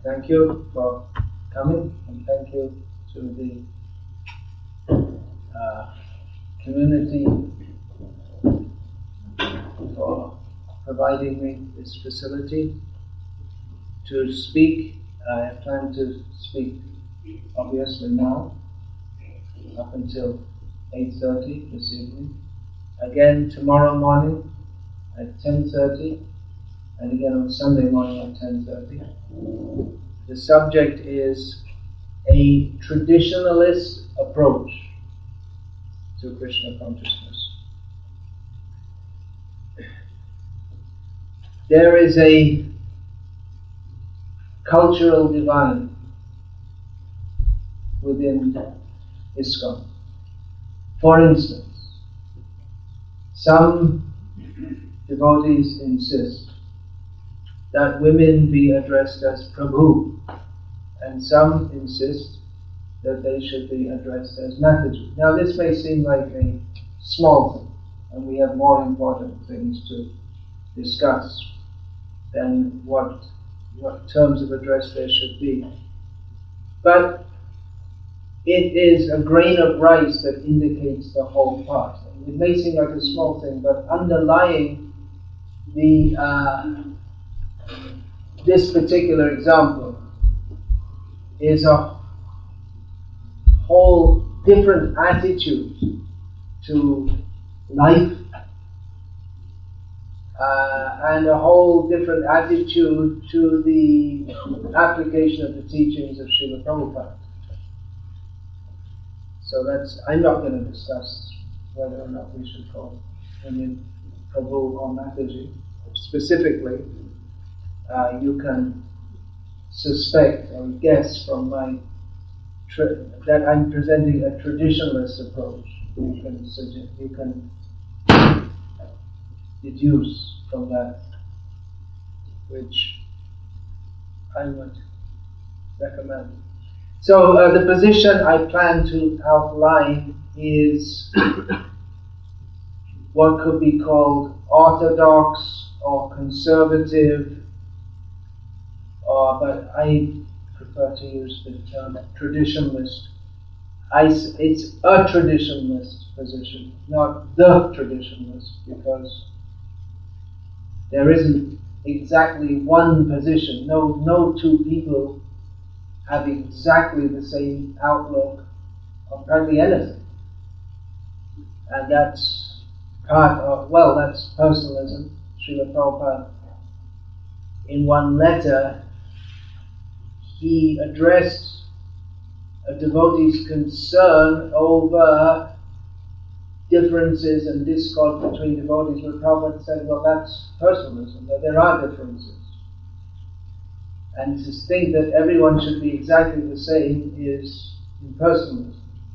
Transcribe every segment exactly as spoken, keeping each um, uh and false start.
thank you for coming, and thank you to the uh, community for providing me this facility to speak. I plan to speak obviously now, up until eight thirty this evening. Again tomorrow morning at ten thirty, and again on Sunday morning at ten thirty. The subject is a traditionalist approach to Krishna consciousness. There is a cultural divide within ISKCON. For instance, some devotees insist that women be addressed as Prabhu, and some insist that they should be addressed as Mataji. Now this may seem like a small thing, and we have more important things to discuss than what, what terms of address there should be. But it is a grain of rice that indicates the whole part. It may seem like a small thing, but underlying the uh, this particular example is a whole different attitude to life, uh, and a whole different attitude to the application of the teachings of Srila Prabhupada. So that's, I'm not going to discuss whether or not we should call women Prabhu or Mataji. Specifically, uh, you can suspect or guess from my tra- that I'm presenting a traditionalist approach. You can suggest, you can deduce from that which I would recommend. So uh, the position I plan to outline is what could be called orthodox or conservative, or, but I prefer to use the term traditionalist. I, it's a traditionalist position, not the traditionalist, because there isn't exactly one position. No, no two people have exactly the same outlook on practically anything. And that's part of, well, that's personalism. Srila Prabhupada, in one letter, he addressed a devotee's concern over differences and discord between devotees, but Prabhupada said, well, that's personalism, that there are differences. And to think that everyone should be exactly the same is impersonalism.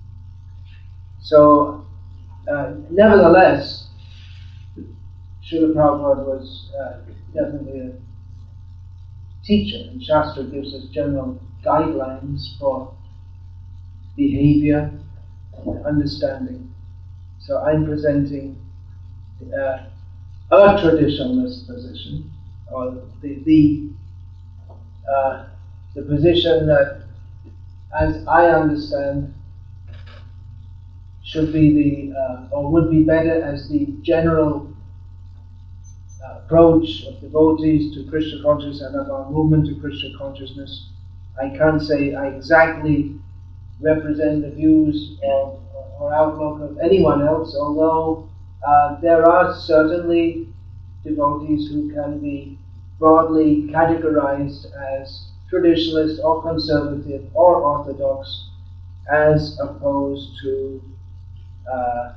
So, uh, nevertheless, Srila Prabhupada was uh, definitely a teacher, and Shastra gives us general guidelines for behavior and understanding. So I'm presenting uh, a traditionalist position, or the the, uh, the position that, as I understand, should be the, uh, or would be better as the general uh, approach of devotees to Krishna consciousness and of our movement to Krishna consciousness. I can't say I exactly represent the views of, or outlook of anyone else, although uh, there are certainly devotees who can be broadly categorized as traditionalist or conservative or orthodox, as opposed to uh,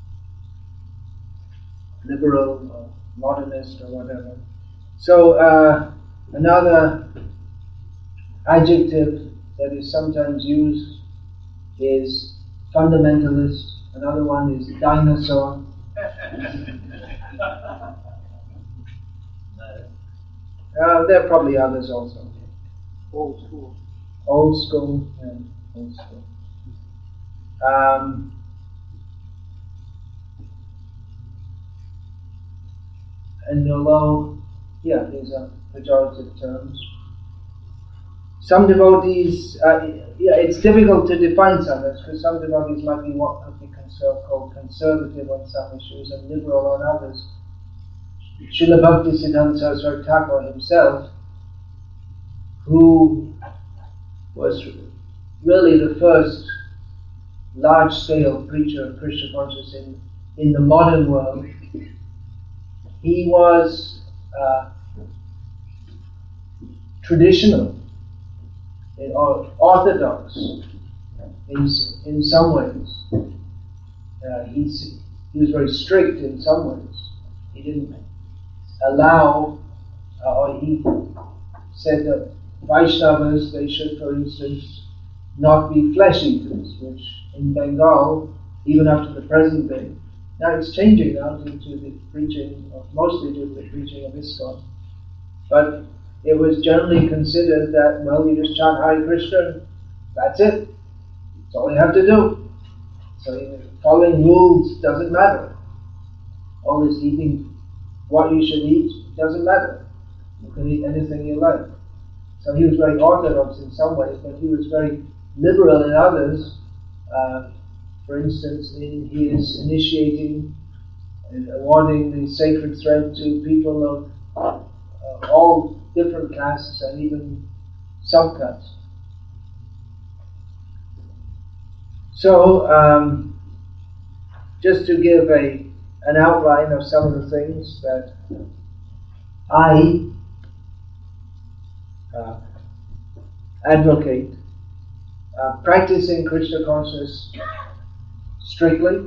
liberal or modernist or whatever. So uh, another adjective that is sometimes used is fundamentalist. Another one is dinosaur. Uh, there are probably others also. Old school. Old school, yeah, old school. Um, and although, yeah, these are pejorative terms, some devotees, uh, yeah, it's difficult to define sadhaks because some devotees might be what could be called conservative on some issues and liberal on others. Srila Bhaktisiddhanta Saraswati Thakur himself, who was really the first large-scale preacher of Krishna consciousness in, in the modern world, he was uh, traditional, or orthodox in, in some ways. Uh, he's, he was very strict in some ways. He didn't allow, uh, or he said that Vaishnavas, they should, for instance, not be flesh eaters, which in Bengal, even up to the present day, now it's changing now due to the preaching, of, mostly due to the preaching of ISKCON, but it was generally considered that, well, you just chant Hare Krishna, that's it. That's all you have to do. So you know, following rules doesn't matter. All this eating what you should eat doesn't matter. You can eat anything you like. So he was very orthodox in some ways, but he was very liberal in others. Uh, for instance, in his initiating and awarding the sacred thread to people of uh, all different castes and even subcastes. So, um, just to give a an outline of some of the things that I uh, advocate, uh, practicing Krishna consciousness strictly,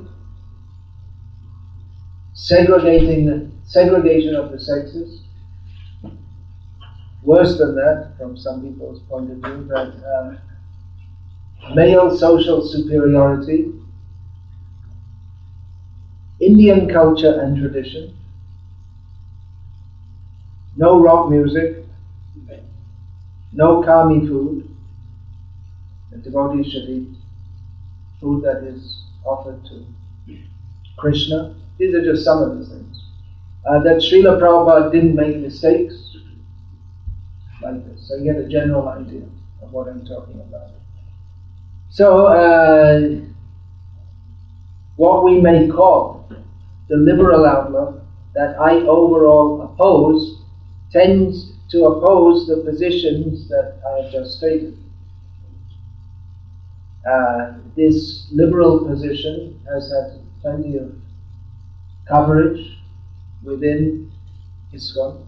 segregating the segregation of the sexes. Worse than that, from some people's point of view, that uh, male social superiority, Indian culture and tradition, no rock music, no kami food. The devotees should eat food that is offered to Krishna. These are just some of the things. Uh, that Srila Prabhupada didn't make mistakes like this. So you get a general idea of what I'm talking about. So, uh, what we may call the liberal outlook that I overall oppose tends to oppose the positions that I have just stated. Uh, this liberal position has had plenty of coverage within ISKCON,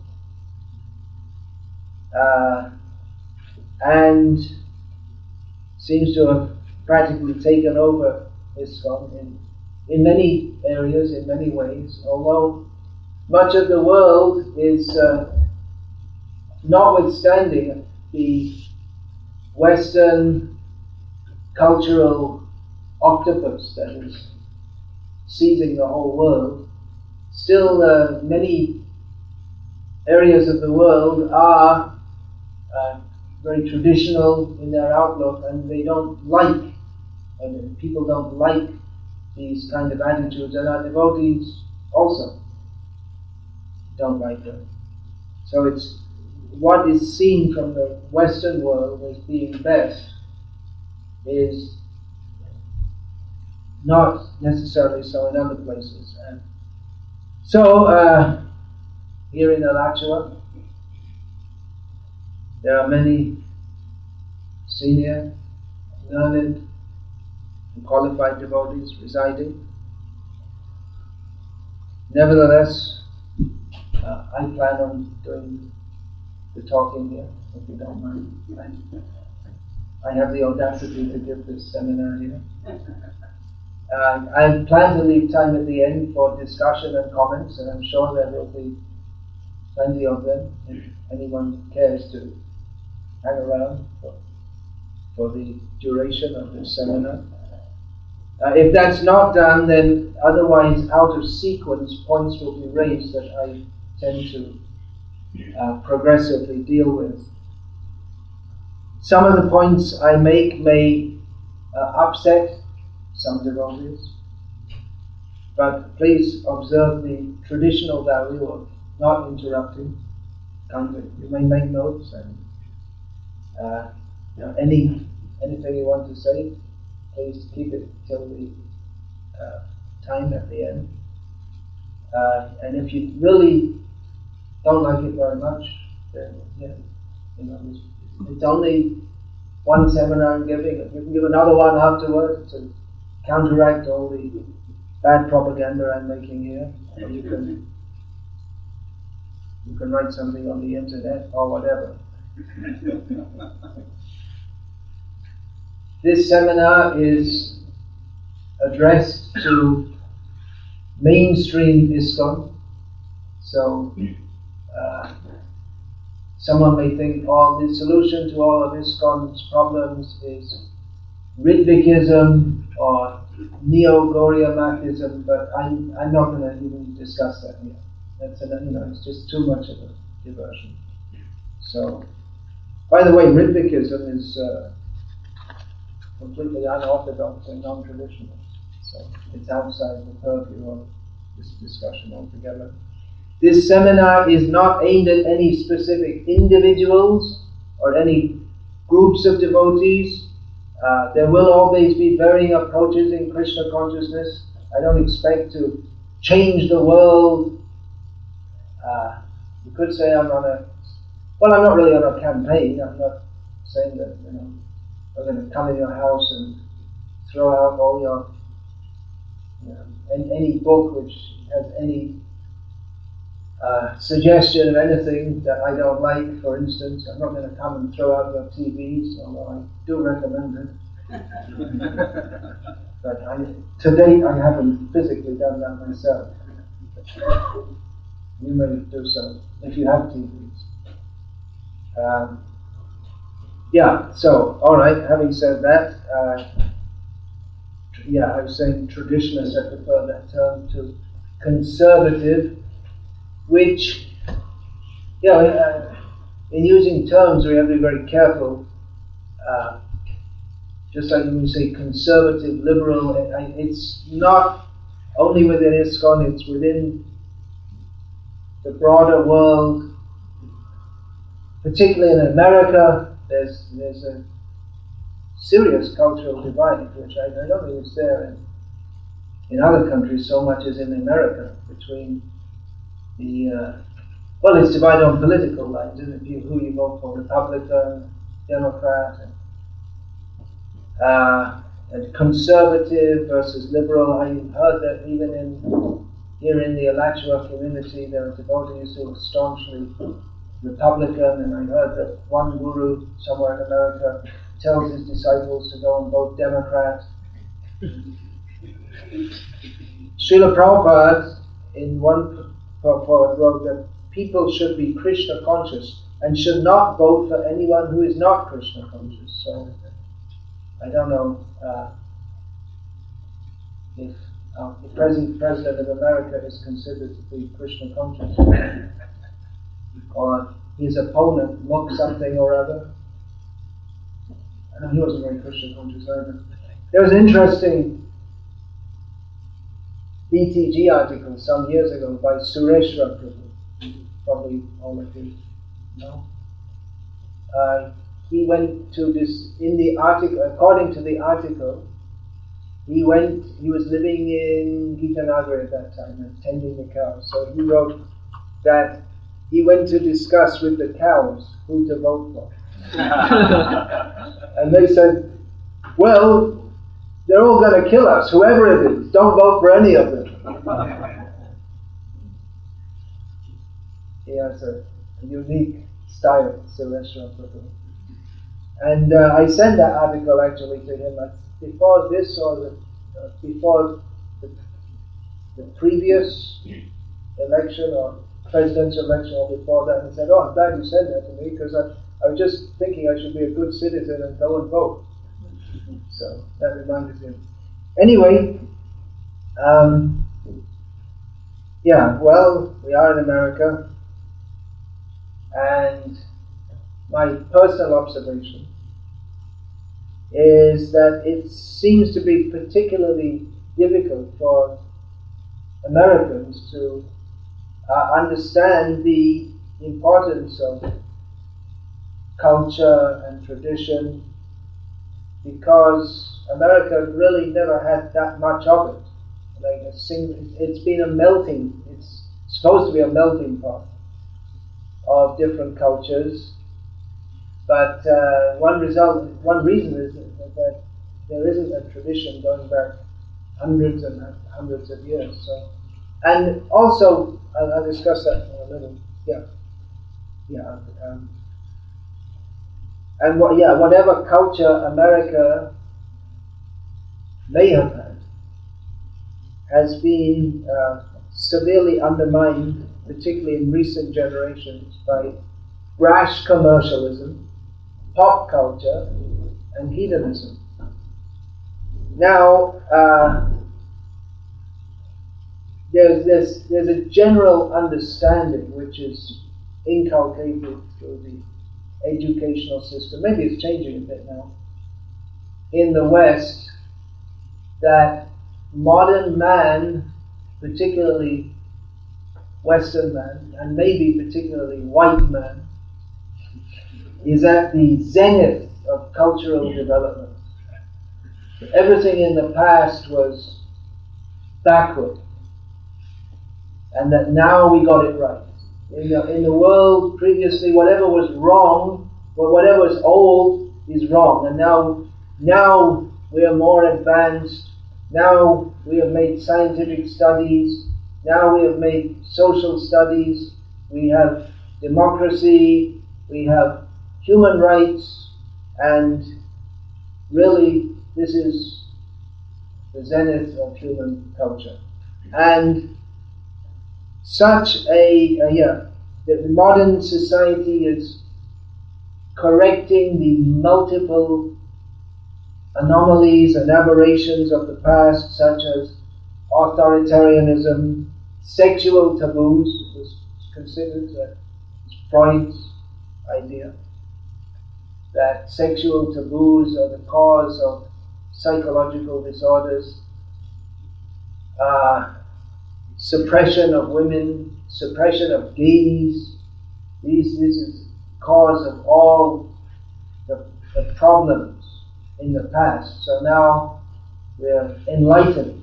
uh, and seems to have practically taken over ISKCON in, in many areas, in many ways, although much of the world is, uh, notwithstanding the Western cultural octopus that is seizing the whole world, still uh, many areas of the world are uh, very traditional in their outlook, and they don't like, and people don't like these kind of attitudes, and our devotees also don't like them. So it's what is seen from the Western world as being best is not necessarily so in other places. And so uh, here in Alachua, there are many senior, learned, and qualified devotees residing. Nevertheless, uh, I plan on doing the talking here, if you don't mind. I, I have the audacity to give this seminar here. Uh, I plan to leave time at the end for discussion and comments, and I'm sure there will be plenty of them if anyone cares to hang around for, for the duration of this seminar. Uh, if that's not done, then otherwise out of sequence points will be raised that I tend to uh, progressively deal with. Some of the points I make may uh, upset some devotees, but please observe the traditional value of not interrupting. You may make notes and Uh, you know, any anything you want to say, please keep it till the uh, time at the end. Uh, and if you really don't like it very much, then yeah, you know, it's, it's only one seminar I'm giving. You can give another one afterwards to counteract all the bad propaganda I'm making here. Or you can you can write something on the internet or whatever. This seminar is addressed to mainstream ISKCON. So uh, someone may think, oh, the solution to all of ISKCON's problems is Ritvikism or Neo-Gauriamathism, but I'm, I'm not going to even discuss that here. That's an, you know, it's just too much of a diversion. So, by the way, Ritvikism is uh, completely unorthodox and non-traditional. So it's outside the purview of this discussion altogether. This seminar is not aimed at any specific individuals or any groups of devotees. Uh, there will always be varying approaches in Krishna consciousness. I don't expect to change the world. Uh, you could say I'm on a, well, I'm not really on a campaign. I'm not saying that, you know, I'm going to come in your house and throw out all your, you know, any, any book which has any uh, suggestion of anything that I don't like, for instance. I'm not going to come and throw out your T Vs, although I do recommend it. But I, to date, I haven't physically done that myself. You may do so if you have T Vs. Um, yeah, so, alright, having said that, uh, yeah, I was saying traditionalists, I prefer that term to conservative, which, you know, uh, in using terms we have to be very careful. Uh, just like when we say conservative, liberal, it, it's not only within ISKCON, it's within the broader world, particularly in America. There's there's a serious cultural divide, which I, I don't think is there in, in other countries so much as in America, between the, uh, well, it's divided on political lines, isn't it? You, who you vote for, Republican, Democrat, and, uh, and conservative versus liberal. I heard that even in here in the Alachua community, there are devotees who are staunchly Republican, and I heard that one guru somewhere in America tells his disciples to go and vote Democrat. Srila Prabhupada in one purport wrote that people should be Krishna conscious and should not vote for anyone who is not Krishna conscious. So I don't know uh, if uh, the present president of America is considered to be Krishna conscious, or his opponent, Muk something or other. I know he wasn't very Krishna conscious either. There was an interesting B T G article some years ago by Sureshwar Prabhu. Probably all of you know. Uh, he went to this, in the article, according to the article, he went, he was living in Gitanagara at that time and tending the cows. So he wrote that he went to discuss with the cows who to vote for. And they said, well, they're all going to kill us, whoever it is. Don't vote for any of them. He has a, a unique style, Sureshwar Prabhu. And uh, I sent that article actually to him like, before this or the, uh, before the, the previous election or presidential election or before that, and said, oh, I'm glad you sent that to me because I, I was just thinking I should be a good citizen and go and vote. So that reminded him. Anyway, um, yeah, well, we are in America, and my personal observation is that it seems to be particularly difficult for Americans to uh, understand the importance of culture and tradition, because America really never had that much of it. Like a single, it's been a melting, it's supposed to be a melting pot of different cultures, but uh, one result, one reason is that, that there isn't a tradition going back hundreds and hundreds of years. So, and also, I'll, I'll discuss that in a little. Yeah, yeah, um, and what, yeah, whatever culture America may have had has been uh, severely undermined, particularly in recent generations, by brash commercialism, pop culture, and hedonism. Now, uh, there's this, there's a general understanding which is inculcated through the educational system, maybe it's changing a bit now, in the West, that modern man, particularly Western man, and maybe particularly white man, is at the zenith of cultural development. Everything in the past was backward, and that now we got it right. In the, in the world previously, whatever was wrong, or whatever was old, is wrong, and now, now we are more advanced. Now we have made scientific studies. Now we have made social studies. We have democracy. We have human rights, and really, this is the zenith of human culture. And such a, uh, yeah, the modern society is correcting the multiple anomalies and aberrations of the past, such as authoritarianism, sexual taboos. It was considered that it's Freud's idea that sexual taboos are the cause of psychological disorders, uh, suppression of women, suppression of gays. These, this is cause of all the, the problems in the past. So now we're enlightened.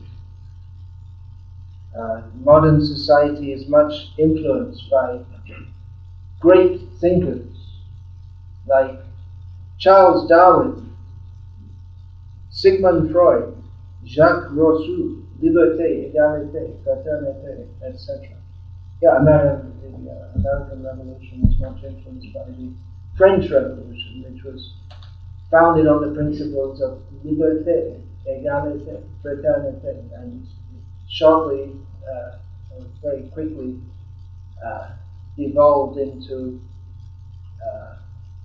Uh, modern society is much influenced by great thinkers like Charles Darwin, Sigmund Freud, Jacques Rousseau, liberté, égalité, fraternité, et cetera. Yeah, American, the uh, American Revolution was much influenced by the French Revolution, which was founded on the principles of liberté, égalité, fraternité, and shortly, uh, very quickly, uh, evolved into uh,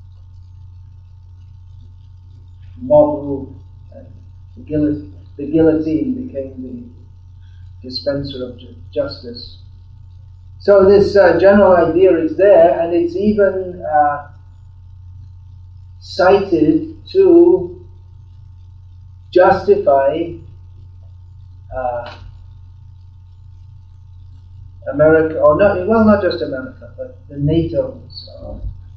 mob rule. And the, guillotine, the guillotine became the dispenser of ju- justice. So this uh, general idea is there, and it's even uh, cited to justify uh, America, or not, well, not just America, but the NATO's uh,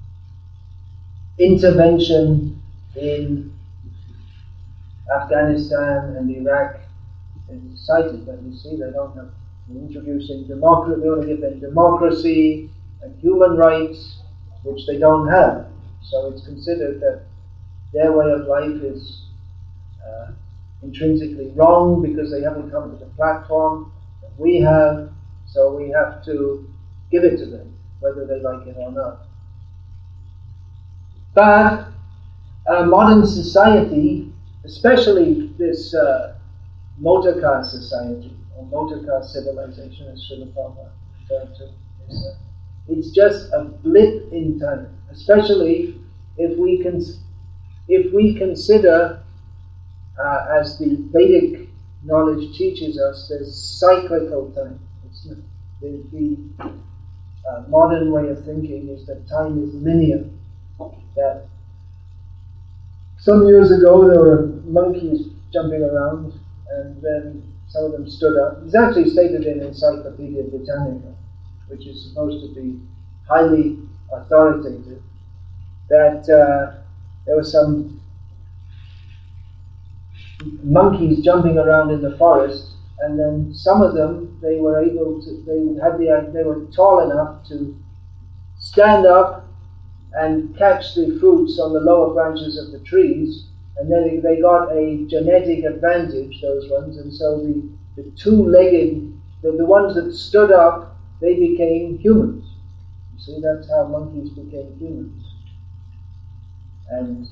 intervention in Afghanistan and Iraq. It's cited, but you see, they don't have, they're introducing democracy, they want to give them democracy and human rights, which they don't have. So it's considered that their way of life is uh, intrinsically wrong because they haven't come to the platform that we have, so we have to give it to them, whether they like it or not. But uh, modern society, especially this uh, motor car society, or motor car civilization, as Srila Prabhupada referred to, is, uh, it's just a blip in time, especially if we can, if we consider, uh, as the Vedic knowledge teaches us, there's cyclical time. It's not, the the uh, modern way of thinking is that time is linear. That some years ago there were monkeys jumping around, and then some of them stood up. It's actually stated in Encyclopedia Britannica, which is supposed to be highly authoritative, that uh, there were some monkeys jumping around in the forest, and then some of them, they were able to, they had the, they were tall enough to stand up and catch the fruits on the lower branches of the trees, and then they got a genetic advantage, those ones, and so the, the two-legged, the, the ones that stood up, they became humans. You see, that's how monkeys became humans. And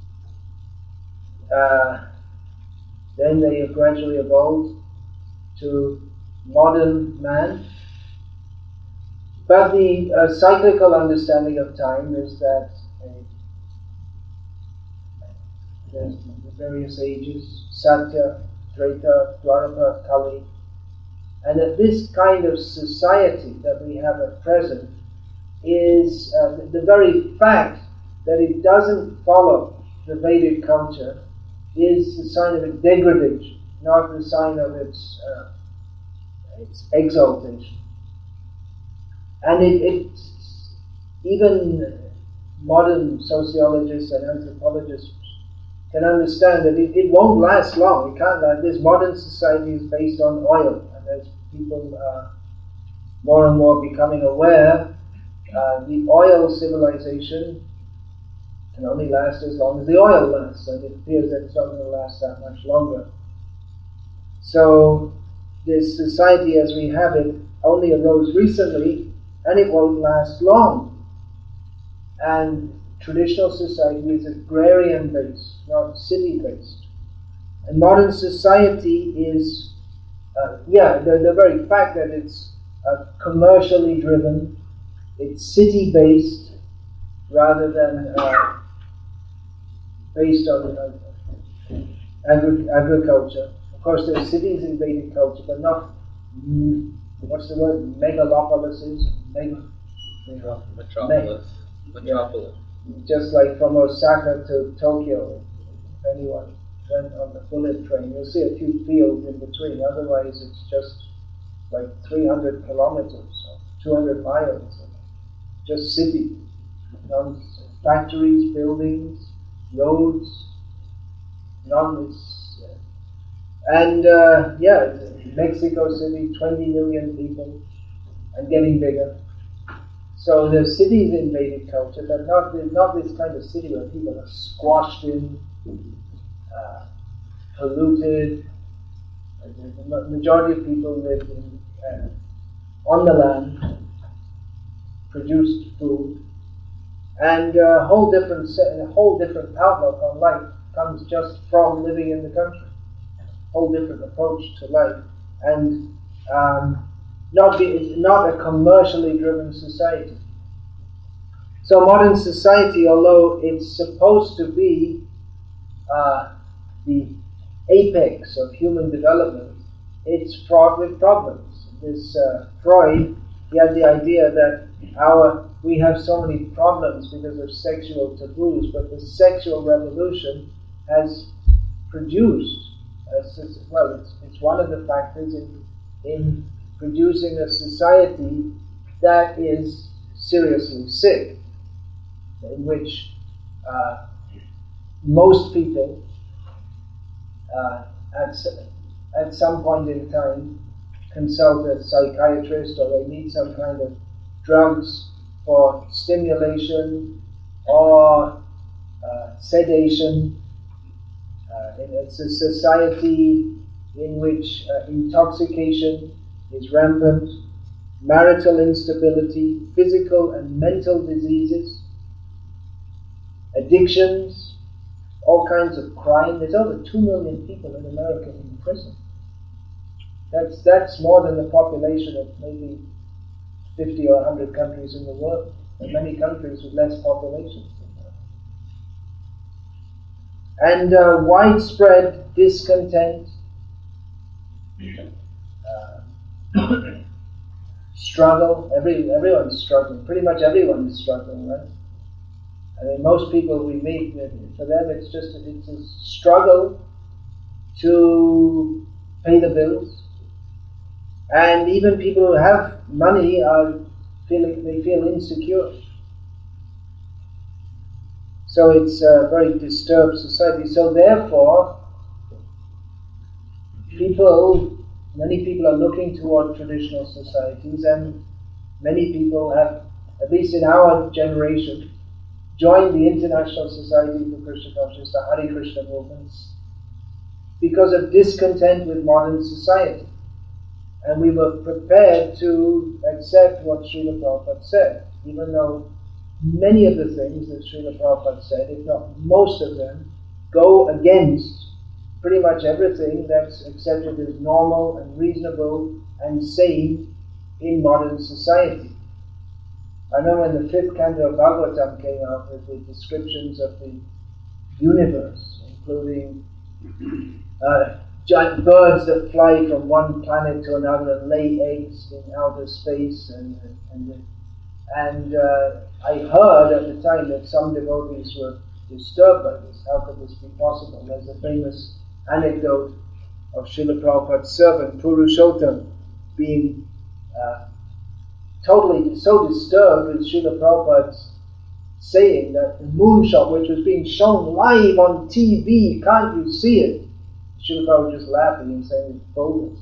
uh, then they gradually evolved to modern man. But the uh, cyclical understanding of time is that uh, there's the various ages, Satya, Treta, Dwapara, Kali, and that this kind of society that we have at present is uh, the, the very fact that it doesn't follow the Vedic culture is the sign of its degradation, not the sign of its, uh, its exaltation. And it, it, even modern sociologists and anthropologists can understand that it, it won't last long. It can't last. This modern society is based on oil, and as people are more and more becoming aware, uh, the oil civilization can only last as long as the oil lasts, and it appears that it's not going to last that much longer. So this society as we have it only arose recently, and it won't last long. And traditional society is agrarian-based, not city-based. And modern society is, uh, yeah, the, the very fact that it's uh, commercially driven, it's city-based, rather than uh, based on uh, agri- agriculture. Of course, there's cities in Vedic culture, but not, mm, what's the word, megalopolises, mega, metropolis. Me- metropolis. Yeah. Just like from Osaka to Tokyo, if anyone went on the bullet train, you'll see a few fields in between. Otherwise, it's just like three hundred kilometers, or two hundred miles, just city. None, factories, buildings, roads, none. It's, uh, and uh, yeah, Mexico City, twenty million people, and getting bigger. So there's cities in Vedic culture, but not not this kind of city where people are squashed in, uh, polluted. The majority of people live in, uh, on the land, produced food, and a whole different set, a whole different outlook on life comes just from living in the country. A whole different approach to life, and um, not be, not a commercially driven society. So modern society, although it's supposed to be uh, the apex of human development, it's fraught with problems. This uh, Freud, he had the idea that our we have so many problems because of sexual taboos, but the sexual revolution has produced, uh, well, it's, it's one of the factors in, in producing a society that is seriously sick, in which uh, most people uh, at, at some point in time consult a psychiatrist, or they need some kind of drugs for stimulation or uh, sedation. Uh, it's a society in which uh, intoxication is rampant, marital instability, physical and mental diseases, addictions, all kinds of crime. There's over two million people in America in prison. That's that's more than the population of maybe fifty or one hundred countries in the world. There are many countries with less population. And uh, widespread discontent, uh, struggle. Every everyone's struggling. Pretty much everyone is struggling, right? I mean, most people we meet, for them it's just it's a struggle to pay the bills. And even people who have money are feeling, they feel insecure. So it's a very disturbed society. So therefore, people, many people are looking toward traditional societies, and many people have, at least in our generation, joined the International Society for Krishna Consciousness, the Hare Krishna movements, because of discontent with modern society. And we were prepared to accept what Srila Prabhupada said, even though many of the things that Srila Prabhupada said, if not most of them, go against pretty much everything that's accepted as normal and reasonable and sane in modern society. I remember when the fifth canto of Bhagavatam came out with the descriptions of the universe, including uh, giant birds that fly from one planet to another and lay eggs in outer space, and and and uh, I heard at the time that some devotees were disturbed by this. How could this be possible? There's a famous anecdote of Srila Prabhupada's servant Purushottam being uh, totally so disturbed with Srila Prabhupada's saying that the moonshot, which was being shown live on T V, can't you see it? Srila Prabhupada was just laughing and saying it's bogus.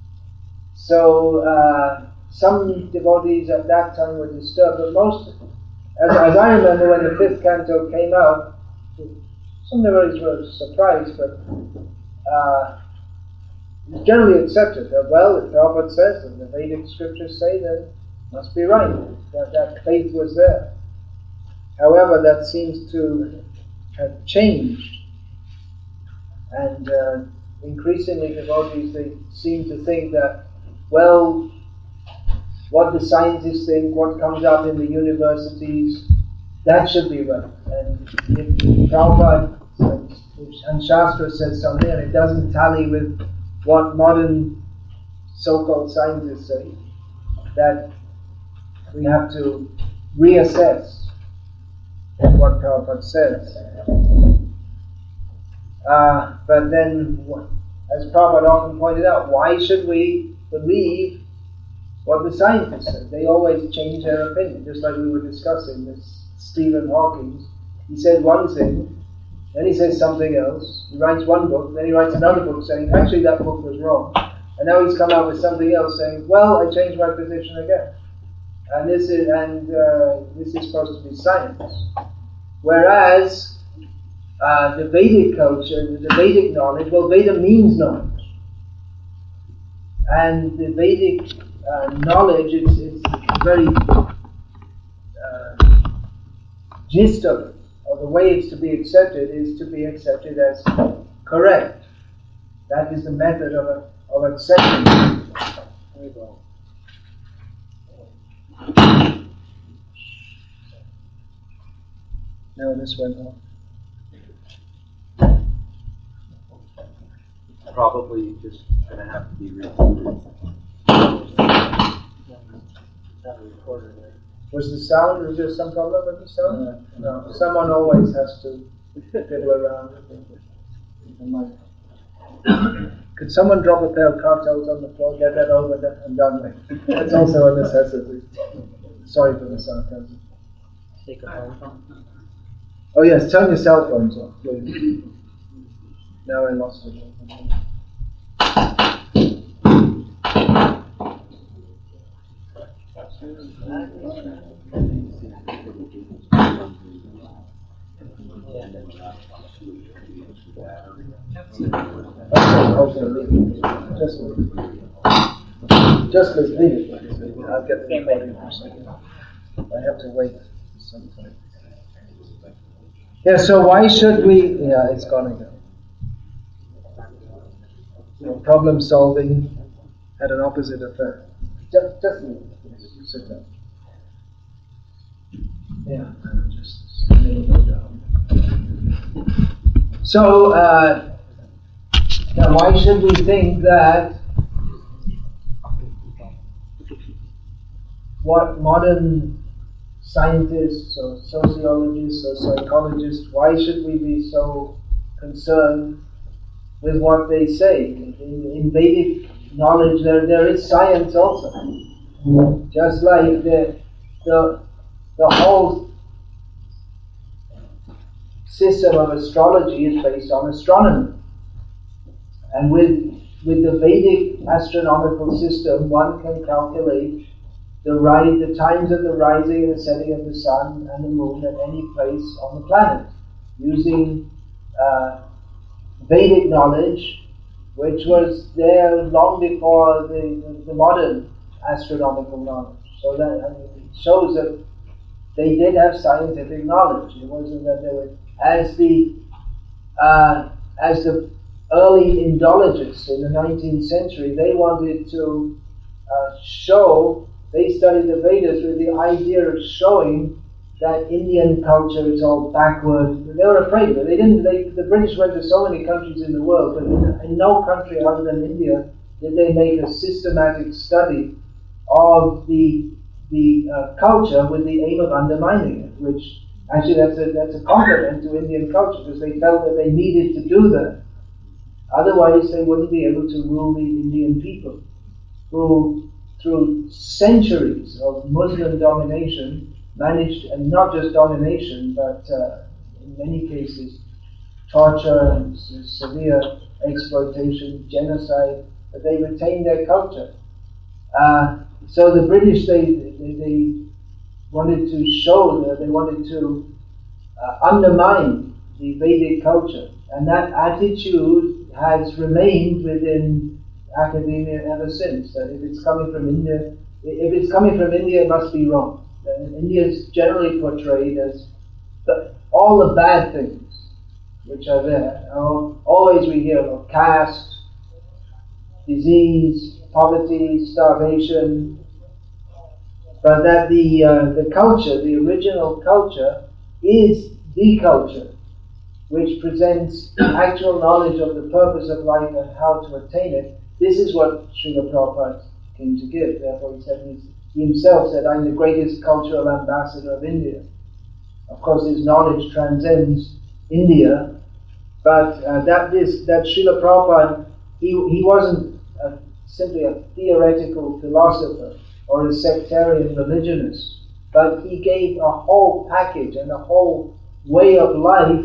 So uh, some devotees at that time were disturbed, but most, as, as I remember when the fifth canto came out, some devotees were surprised, but uh, it's generally accepted that, well, if Prabhupada says and the Vedic scriptures say, then it must be right. That, that faith was there. However, that seems to have changed. And uh, increasingly devotees, they seem to think that, well, what the scientists think, what comes up in the universities, that should be right. And if Prabhupada and, and Shastra says something and it doesn't tally with what modern so-called scientists say, that we have to reassess what Prabhupada says. Uh, but then, as Prabhupada often pointed out, why should we believe what the scientists say? They always change their opinion, just like we were discussing this Stephen Hawking. He said one thing, then he says something else. He writes one book, then he writes another book saying, actually that book was wrong. And now he's come out with something else saying, well, I changed my position again. And this is and uh, this is supposed to be science. Whereas uh, the Vedic culture, the Vedic knowledge, well, Veda means knowledge. And the Vedic uh, knowledge, it's, it's very uh, gist of it, or the way it's to be accepted, is to be accepted as correct. That is the method of, a, of accepting it. There we go. No, this went off. Probably just going to have to be recorded. Was the sound, was there some problem with the sound? No. no. Someone always has to fiddle around with it. Could someone drop a pair of cartels on the floor, get that over and done with? That's also a necessity. Sorry for the sarcasm. Take a phone. Oh yes, turn your cell phones off, please. Now I lost it. Okay, okay, leave it. Just leave it. Just leave it. I'll get the recording for a second. I have to wait some time. Yeah, so why should we... Yeah, it's gone again. So problem solving had an opposite effect. Just, just leave it. Just sit down. Yeah, just let me go down. So, uh, now why should we think that what modern scientists or sociologists or psychologists, why should we be so concerned with what they say? In, in Vedic knowledge there, there is science also. Just like the, the, the whole system of astrology is based on astronomy. And with, with the Vedic astronomical system, one can calculate the, rise, the times of the rising and the setting of the sun and the moon at any place on the planet, using uh, Vedic knowledge, which was there long before the, the, the modern astronomical knowledge. So that I mean, it shows that they did have scientific knowledge. It wasn't that they were, as the uh, as the early Indologists in the nineteenth century, they wanted to uh, show. They studied the Vedas with the idea of showing that Indian culture is all backward. They were afraid of it. They didn't. They, the British went to so many countries in the world, but in, in no country other than India did they make a systematic study of the the uh, culture with the aim of undermining it. Which actually that's a that's a compliment to Indian culture, because they felt that they needed to do that. Otherwise, they wouldn't be able to rule the Indian people, who through centuries of Muslim domination managed, and not just domination, but uh, in many cases torture and s- severe exploitation, genocide, but they retained their culture. Uh, so the British, they, they, they wanted to show that they wanted to uh, undermine the Vedic culture, and that attitude has remained within academia ever since. That if it's coming from India, if it's coming from India, it must be wrong. And India is generally portrayed as the, all the bad things which are there. Um, always we hear of caste, disease, poverty, starvation, but that the uh, the culture, the original culture, is the culture which presents actual knowledge of the purpose of life and how to attain it. This is what Srila Prabhupada came to give. Therefore, he said he's, he himself said, "I'm the greatest cultural ambassador of India." Of course, his knowledge transcends India, but uh, that this that Srila Prabhupada, he he wasn't a, simply a theoretical philosopher or a sectarian religionist, but he gave a whole package and a whole way of life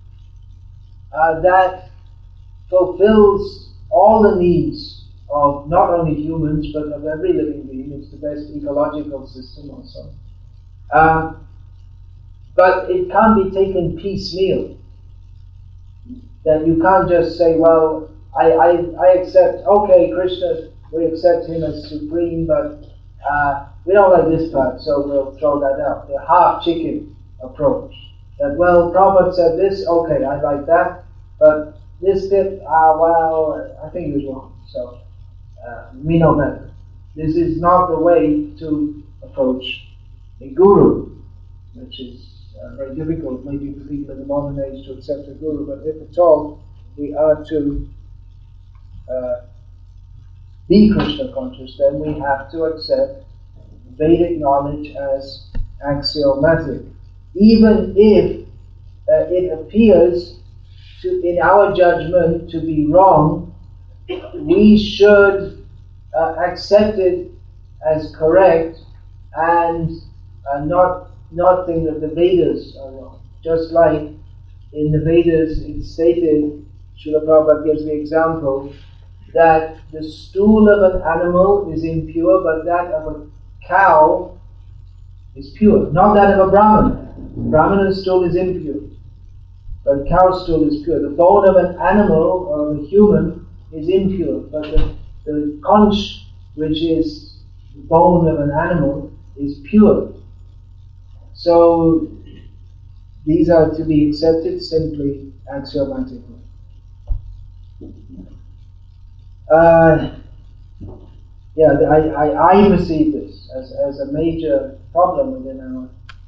uh, that fulfills all the needs of not only humans but of every living being. It's the best ecological system also. Um, but it can't be taken piecemeal. That you can't just say, well, I, I, I accept, okay, Krishna, we accept him as supreme, but uh, we don't like this part, so we'll throw that out. The half-chicken approach. That, well, Prabhupada said this, okay, I like that, but this bit, uh, well, I think it was wrong, so uh, we know better. This is not the way to approach a guru, which is uh, very difficult maybe for people in the modern age to accept a guru, but if at all we are to uh, be Krishna conscious, then we have to accept Vedic knowledge as axiomatic. Even if uh, it appears to, in our judgment, to be wrong, we should uh, accept it as correct and uh, not not think that the Vedas are wrong. Just like in the Vedas it's stated, Srila Prabhupada gives the example, that the stool of an animal is impure, but that of a cow is pure. Not that of a Brahmana. Brahmana's stool is impure, but cow stool is pure. The bone of an animal or a human is impure, but the, the conch, which is the bone of an animal, is pure. So these are to be accepted simply axiomatically. Uh, yeah, I, I, I perceive this as, as a major problem within our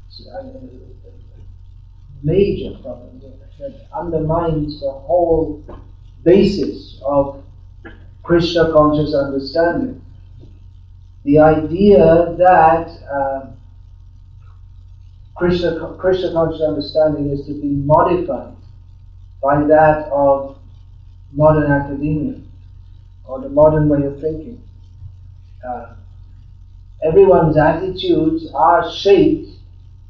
major problem that undermines the whole basis of Krishna conscious understanding. The idea that uh, Krishna, Krishna conscious understanding is to be modified by that of modern academia or the modern way of thinking. Uh, everyone's attitudes are shaped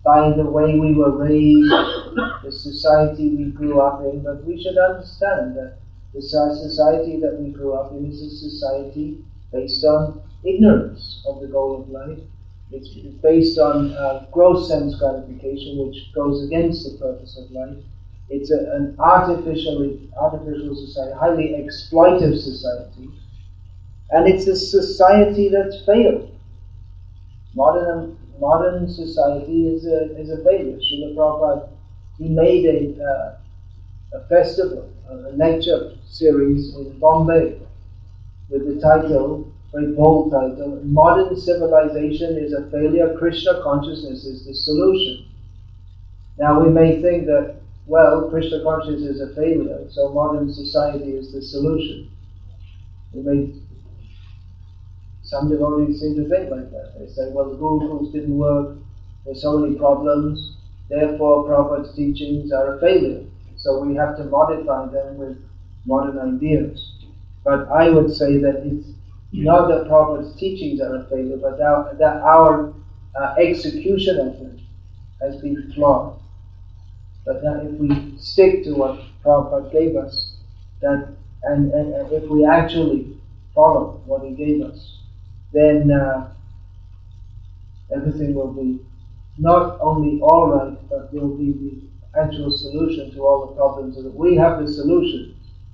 by the way we were raised, the society we grew up in, but we should understand that the society that we grew up in is a society based on ignorance of the goal of life. It's based on uh, gross sense gratification, which goes against the purpose of life. It's a, an artificially, artificial society, highly exploitive society, and it's a society that's failed. Modern modern society is a is a failure. Srila Prabhupada, he made a uh, a festival, a lecture series in Bombay with the title, very bold title, "Modern Civilization is a Failure, Krishna Consciousness is the Solution." Now we may think that, well, Krishna consciousness is a failure, so modern society is the solution. We may, some devotees seem to think like that. They say, well, the Gurukuls didn't work, there's so many problems, therefore Prabhupada's teachings are a failure. So we have to modify them with modern ideas. But I would say that it's not that Prabhupada's teachings are a failure, but that, that our uh, execution of them has been flawed. But that if we stick to what Prabhupada gave us, that and, and, and if we actually follow what he gave us, then uh, everything will be not only all right, but will be the actual solution to all the problems. That we have the solution.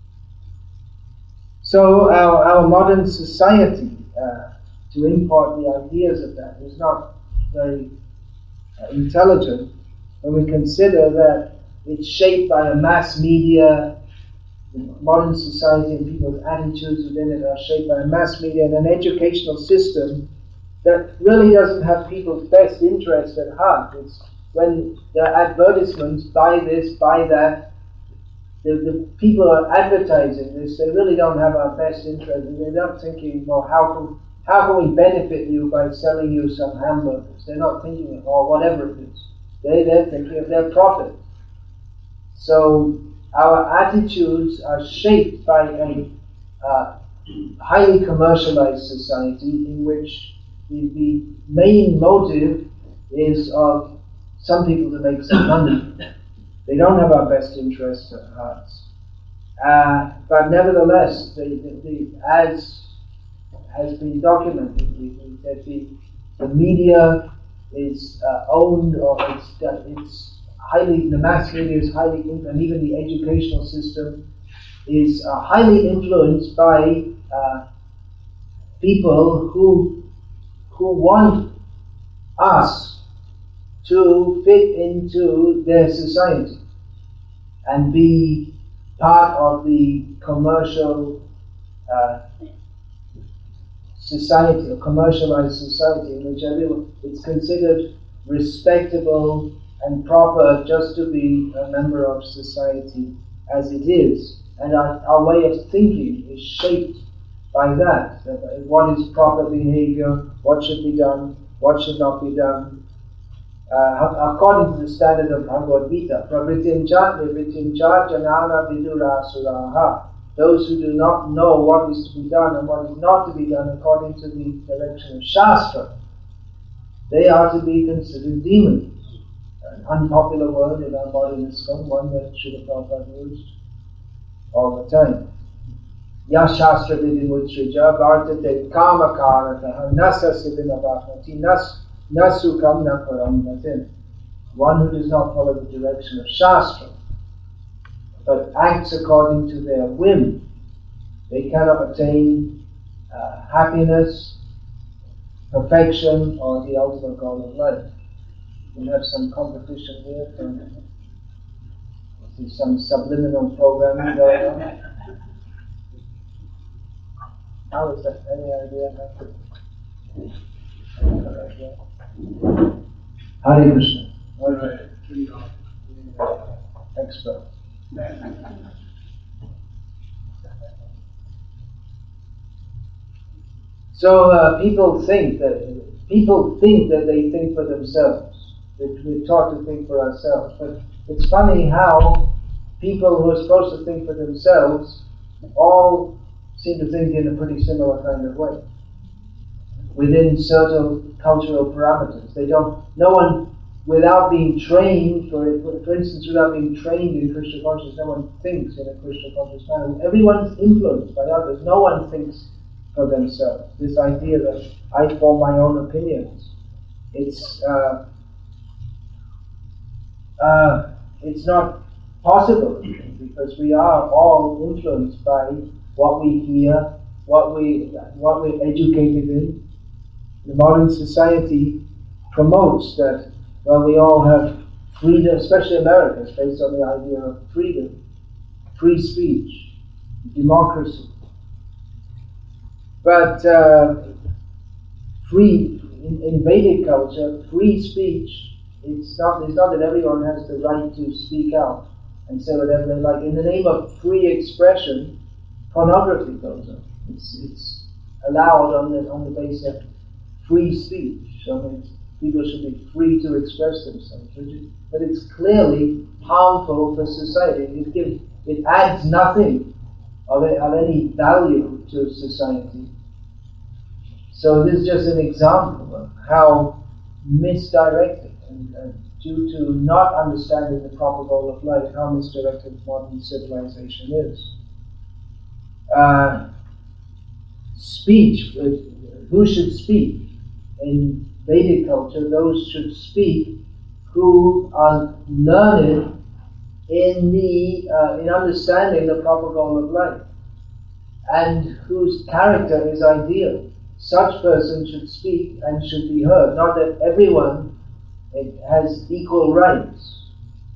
So our, our modern society, uh, to import the ideas of that, is not very uh, intelligent when we consider that it's shaped by a mass media. Modern society and people's attitudes within it are shaped by a mass media and an educational system that really doesn't have people's best interest at heart. It's when there are advertisements, buy this, buy that, the, the people are advertising this, they really don't have our best interest, and they're not thinking, well, how can, how can we benefit you by selling you some hamburgers? They're not thinking of, or whatever it is. They, they're thinking of their profit. So our attitudes are shaped by a uh, highly commercialized society in which the, the main motive is of some people to make some money. They don't have our best interests at heart. Uh, but nevertheless, the, the, the, as has been documented, the, that the, the media is uh, owned, or it's, uh, it's highly, the mass media is highly, and even the educational system is uh, highly influenced by uh, people who who want us to fit into their society and be part of the commercial uh, society, or commercialized society, in which everyone, it's considered respectable and proper just to be a member of society as it is. And our, our way of thinking is shaped by that. What is proper behavior, what should be done, what should not be done. Uh, according to the standard of Bhagavad Gita, pravritincha nivritincha janana vidura suraha. Those who do not know what is to be done and what is not to be done according to the direction of Shastra, they are to be considered demons. An unpopular word in our modern Islam, one that Srila Prabhupada used all the time. Ya Shastra vidimutrija vartate kamakarataha nasa sivinavaknati nas nasukam na paramnatin. One who does not follow the direction of Shastra, but acts according to their whim, they cannot attain uh, happiness, perfection, or the ultimate goal of life. We have some competition here from some subliminal programming going on. How is that? Any idea how to? Hare Krishna. All right. Expert. So uh, people think that people think that they think for themselves. That we're taught to think for ourselves. But it's funny how people who are supposed to think for themselves all seem to think in a pretty similar kind of way, within certain cultural parameters. They don't. No one without being trained, for for instance, without being trained in Krishna consciousness, no one thinks in a Krishna conscious manner. Everyone's influenced by others. No one thinks for themselves. This idea that I form my own opinions, it's uh, uh, it's not possible, because we are all influenced by what we hear, what we what we're educated in. The modern society promotes that, well, we all have freedom, especially America, it's based on the idea of freedom, free speech, democracy. But uh, free, in, in Vedic culture, free speech, it's not, it's not that everyone has the right to speak out and say whatever they like. In the name of free expression, pornography goes on. It's, it's allowed on the, on the basis of free speech. So it's, people should be free to express themselves. But it's clearly harmful for society. It gives, it adds nothing of, a, of any value to society. So this is just an example of how misdirected, and, and due to not understanding the proper goal of life, how misdirected modern civilization is. Uh, speech, who should speak? In Vedic culture, those should speak who are learned in the uh, in understanding the proper goal of life, and whose character is ideal. Such person should speak and should be heard. Not that everyone has equal rights.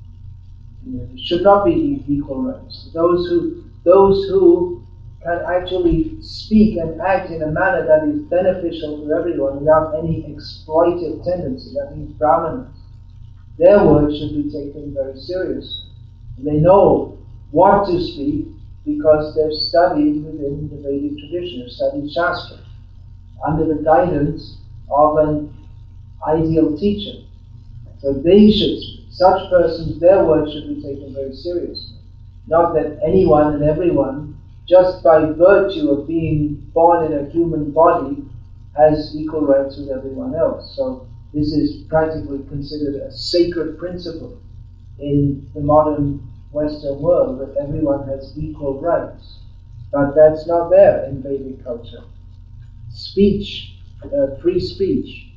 It should not be equal rights. Those who those who can actually speak and act in a manner that is beneficial to everyone without any exploitive tendency, that means brahmanas, their words should be taken very seriously. They know what to speak because they've studied within the Vedic tradition, they've studied Shastra, under the guidance of an ideal teacher. So they should speak. Such persons, their words should be taken very seriously. Not that anyone and everyone, just by virtue of being born in a human body, has equal rights with everyone else. So this is practically considered a sacred principle in the modern Western world, that everyone has equal rights. But that's not there in Vedic culture. Speech, uh, free speech,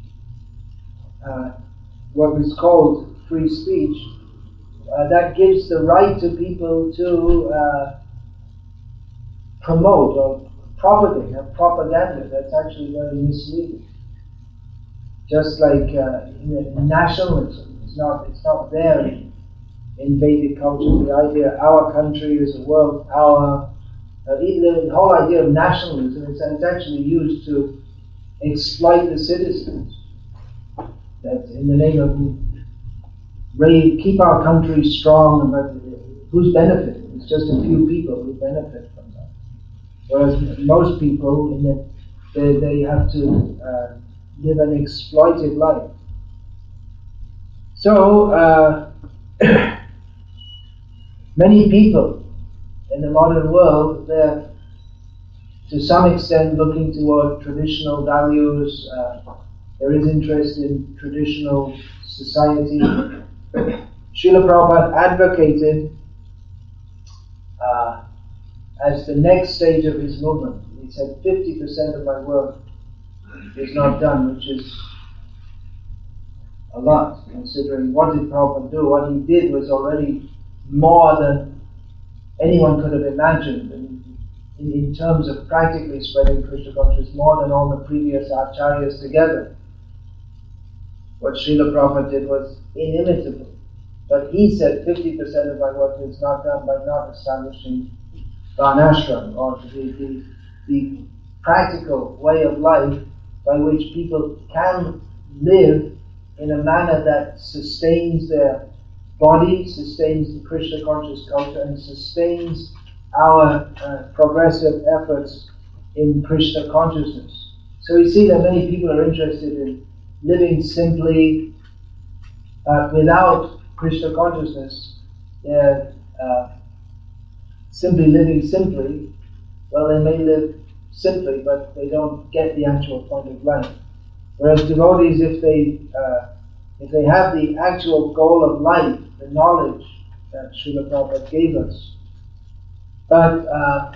uh, what is called free speech, uh, that gives the right to people to uh, promote or propagate, have propaganda that's actually very misleading. Just like uh, nationalism, it's not it's not there in, in Vedic culture. The idea our country is a world, our uh, even the whole idea of nationalism, it's, it's actually used to exploit the citizens. That in the name of raise, keep our country strong, but who's benefiting? It's just a few people who benefit from that. Whereas most people, in the, they, they have to uh, live an exploited life. So, uh, many people in the modern world, they're to some extent looking toward traditional values. Uh, there is interest in traditional society. Srila Prabhupada advocated uh, as the next stage of his movement. He said fifty percent of my work is not done, which is a lot, considering what did Prabhupada do. What he did was already more than anyone could have imagined. In, in, in terms of practically spreading Krishna consciousness, more than all the previous acharyas together. What Srila Prabhupada did was inimitable. But he said fifty percent of my work is not done by not establishing Varnashram, or the, the, the practical way of life by which people can live in a manner that sustains their body, sustains the Krishna conscious culture, and sustains our uh, progressive efforts in Krishna consciousness. So we see that many people are interested in living simply uh, without Krishna consciousness. They're uh, simply living simply. Well, they may live simply, but they don't get the actual point of life. Whereas devotees, if they uh, if they have the actual goal of life, the knowledge that Srila Prabhupada gave us, but uh,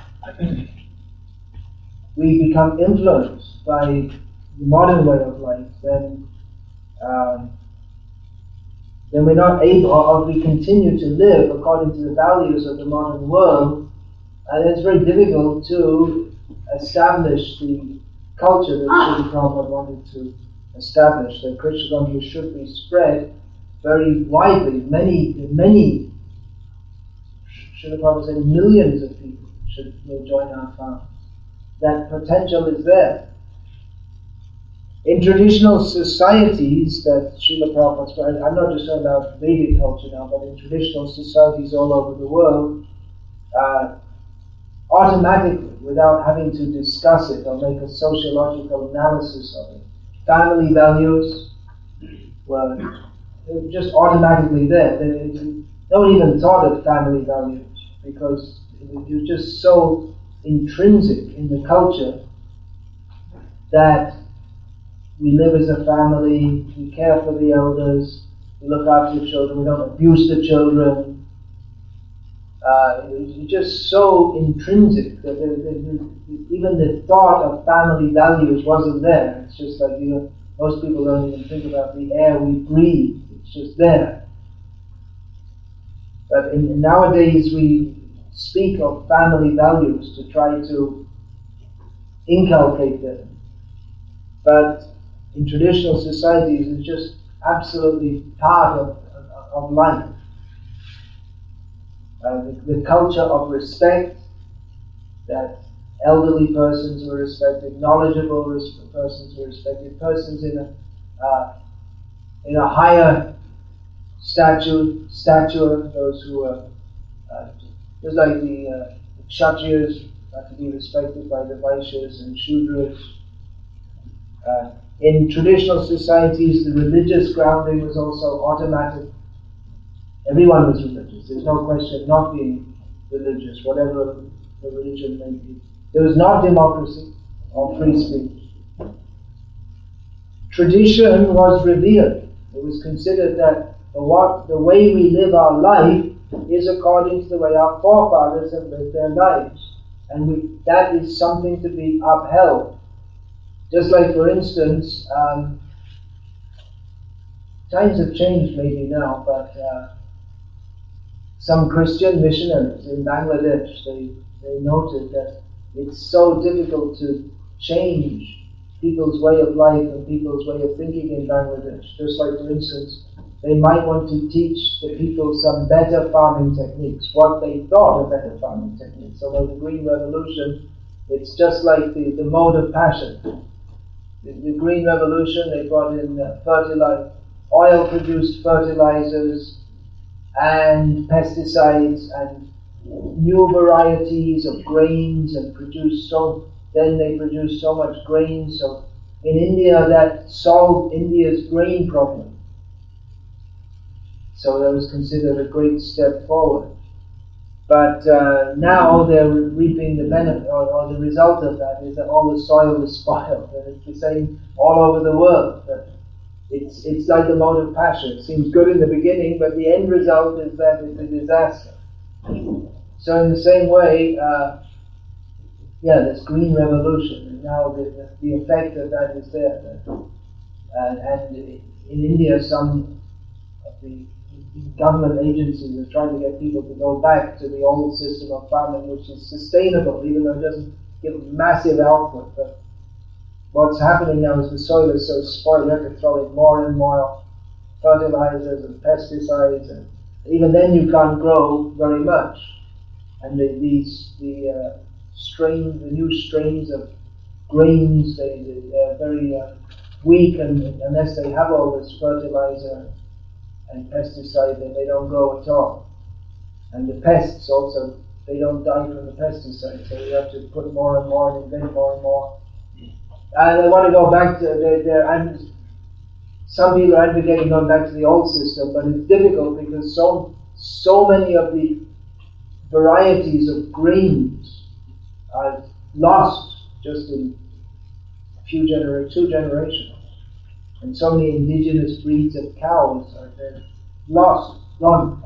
we become influenced by the modern way of life, then um, then we're not able, or if we continue to live according to the values of the modern world, and it's very difficult to establish the culture that Srila Prabhupada wanted to establish, that Krishna consciousness should be spread very widely. Many, many, Srila Prabhupada said millions of people should will join our farm. That potential is there. In traditional societies that Srila Prabhupada, I'm not just talking about Vedic culture now, but in traditional societies all over the world, uh, automatically, without having to discuss it or make a sociological analysis of it, family values were just automatically there. They, no one even thought of family values because it was just so intrinsic in the culture that we live as a family, we care for the elders, we look after the children, we don't abuse the children. Uh, it's just so intrinsic that the, the, the, even the thought of family values wasn't there. It's just like, you know, most people don't even think about the air we breathe. It's just there. But in, nowadays we speak of family values to try to inculcate them. But in traditional societies, it's just absolutely part of, of, of life. Uh, the, the culture of respect, that elderly persons were respected, knowledgeable res- persons were respected, persons in a uh, in a higher stature, stature, those who are uh, just like the uh, Kshatriyas have to be respected by the Vaishyas and Shudras. Uh, in traditional societies, the religious grounding was also automatic. Everyone was religious. There's no question of not being religious, whatever the religion may be. There was not democracy or free speech. Tradition was revered. It was considered that the, what, the way we live our life is according to the way our forefathers have lived their lives. And we, that is something to be upheld. Just like, for instance, um, times have changed maybe now, but uh, some Christian missionaries in Bangladesh, they, they noted that it's so difficult to change people's way of life and people's way of thinking in Bangladesh. Just like, for instance, they might want to teach the people some better farming techniques, what they thought are better farming techniques. So like the Green Revolution, it's just like the, the mode of passion. The, the Green Revolution, they brought in uh, fertilizer, oil-produced fertilizers, and pesticides and new varieties of grains, and produce so then they produce so much grain. So in India, that solved India's grain problem. So that was considered a great step forward. But uh, now they're reaping the benefit, or, or the result of that is that all the soil is spoiled, and it's the same all over the world. It's it's like the mode of passion. It seems good in the beginning, but the end result is that it's a disaster. So in the same way, uh, yeah, this Green Revolution, and now the, the effect of that is there. Uh, and in India, some of the government agencies are trying to get people to go back to the old system of farming, which is sustainable, even though it doesn't give massive output. But what's happening now is the soil is so spoiled, you have to throw in more and more fertilizers and pesticides, and even then you can't grow very much. And the, these the uh, strains, the new strains of grains, they, they they're very uh, weak, and unless they have all this fertilizer and pesticide, then they don't grow at all. And the pests also, they don't die from the pesticide, so you have to put more and more and invent more and more. And they want to go back to their, their and some people are advocating going back to the old system, but it's difficult because so so many of the varieties of grains are lost just in a few genera- two generations. And so many indigenous breeds of cows are there, lost, gone.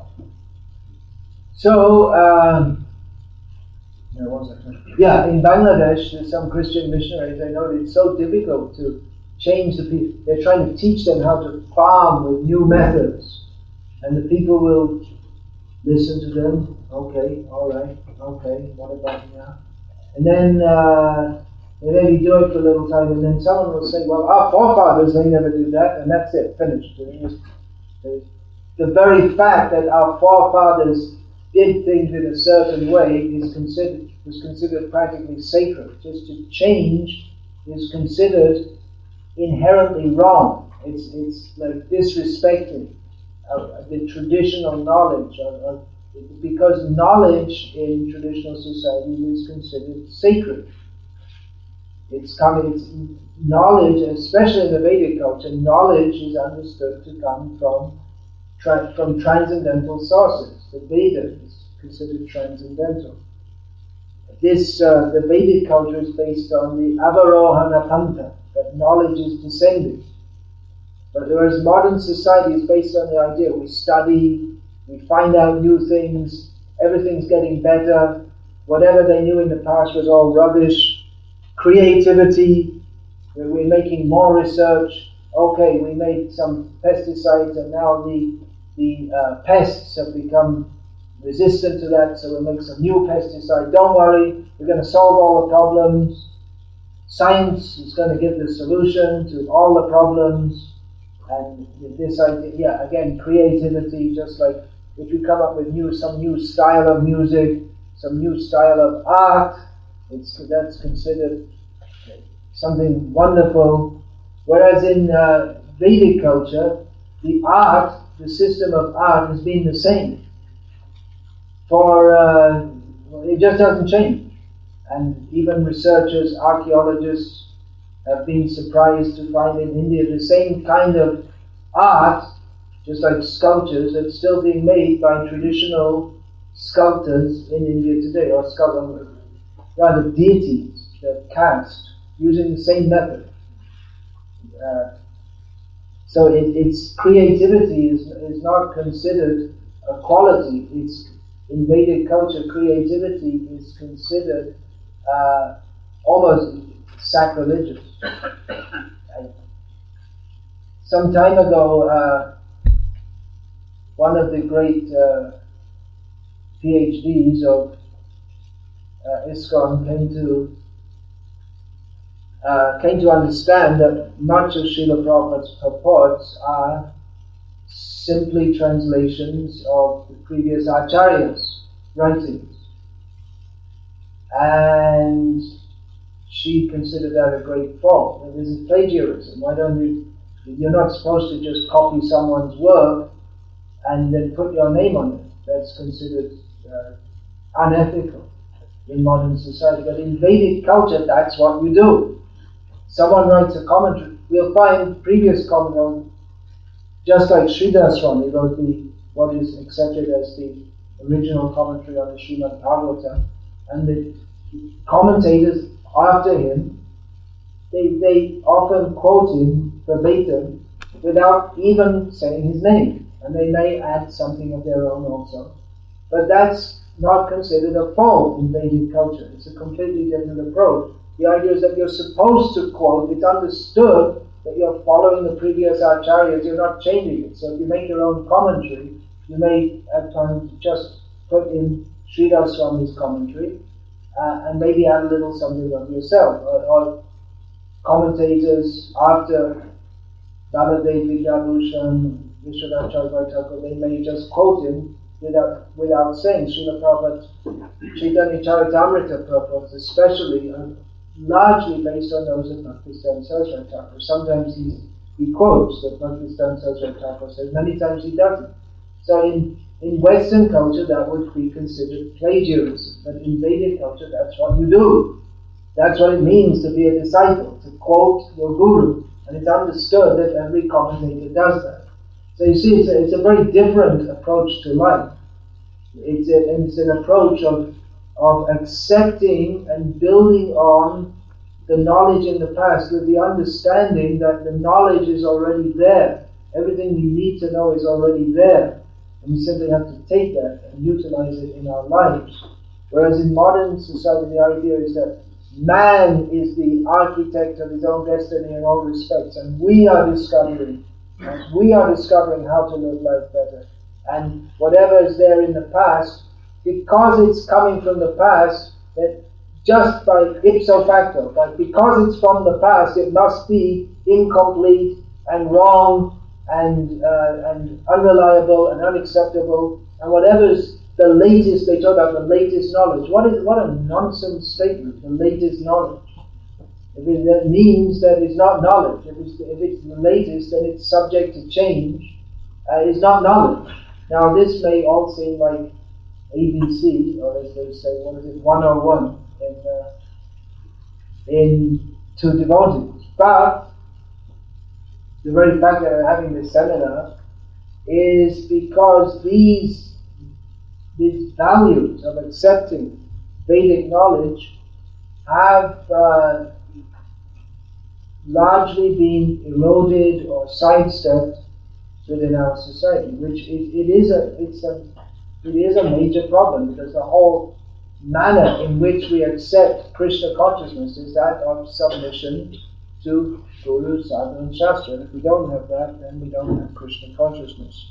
So, um, where was I? Yeah, in Bangladesh, there's some Christian missionaries. I know it's so difficult to change the people. They're trying to teach them how to farm with new methods, and the people will listen to them. Okay, all right, okay. What about now? And then uh, they maybe do it for a little time, and then someone will say, "Well, our forefathers they never did that," and that's it, finished. The very fact that our forefathers did things in a certain way is considered was considered practically sacred. Just to change is considered inherently wrong. It's it's like disrespecting uh, the traditional knowledge of, of, because knowledge in traditional society is considered sacred. It's coming. It's knowledge, especially in the Vedic culture. Knowledge is understood to come from tra- from transcendental sources. The Veda is considered transcendental. This uh, the Vedic culture is based on the Avarohana Pantha, that knowledge is descending. But whereas modern society is based on the idea we study, we find out new things, everything's getting better, whatever they knew in the past was all rubbish. Creativity, we're making more research. Okay, we made some pesticides and now the, the uh, pests have become resistant to that, so we'll make some new pesticide. Don't worry, we're going to solve all the problems. Science is going to give the solution to all the problems. And this idea, yeah, again, creativity, just like if you come up with new, some new style of music, some new style of art, it's that's considered something wonderful. Whereas in uh, Vedic culture, the art, the system of art has been the same. For uh, it just doesn't change. And even researchers, archaeologists have been surprised to find in India the same kind of art, just like sculptures, that's still being made by traditional sculptors in India today, or sculptors, rather deities that cast using the same method. Uh, so it, it's creativity is is not considered a quality. It's in Vedic culture, creativity is considered uh, almost sacrilegious. Some time ago, uh, one of the great uh, PhDs of uh, ISKCON came to uh, came to understand that much of Srila Prabhupada's purports are simply translations of the previous acharyas' writings, and she considered that a great fault. That this is plagiarism. Why don't you? You're not supposed to just copy someone's work and then put your name on it. That's considered uh, unethical in modern society. But in Vedic culture, that's what you do. Someone writes a commentary. We'll find previous commentary, just like Sridhar Swami wrote the what is accepted as the original commentary on the Srimad Bhagavatam, and the commentators after him, they they often quote him verbatim without even saying his name, and they may add something of their own also. But that's not considered a fault in Vedic culture. It's a completely different approach. The idea is that you're supposed to quote. It's understood that you're following the previous acharyas. You're not changing it. So if you make your own commentary, you may at times just put in Sridhar Swami's commentary uh, and maybe add a little something of yourself. Or, or commentators after Baladev Vidyabhushan, Vishwanath Chakravarti Thakur, they may just quote him without without saying. Srila Prabhupada, Chaitanya Charitamrita purports especially are largely based on those of Bhaktisiddhanta Saraswati Thakur. Sometimes he, he quotes that Bhaktisiddhanta Saraswati Thakur says, many times he doesn't. So in, in Western culture that would be considered plagiarism, but in Vedic culture that's what you do. That's what it means to be a disciple, to quote your guru. And it's understood that every commentator does that. So you see, it's a, it's a very different approach to life. It's, a, it's an approach of, of accepting and building on the knowledge in the past with the understanding that the knowledge is already there. Everything we need to know is already there. And we simply have to take that and utilize it in our lives. Whereas in modern society, the idea is that man is the architect of his own destiny in all respects, and we are discovering, we are discovering how to live life better. And whatever is there in the past, because it's coming from the past, that just by ipso facto, but because it's from the past, it must be incomplete and wrong and uh, and unreliable and unacceptable, and whatever's the latest, they talk about the latest knowledge. What is what a nonsense statement, the latest knowledge. If it, that means that it's not knowledge. If it's, if it's the latest, then it's subject to change. Uh, it's not knowledge. Now this may all seem like A B C, or as they say, what is it, one oh one in, uh, in to devotees. But the very fact that we're having this seminar is because these these values of accepting Vedic knowledge have uh, largely been eroded or sidestepped within our society, which it, it is a it's a it is a major problem, because the whole manner in which we accept Krishna consciousness is that of submission to Guru, Sadhana and Shastra. If we don't have that, then we don't have Krishna consciousness.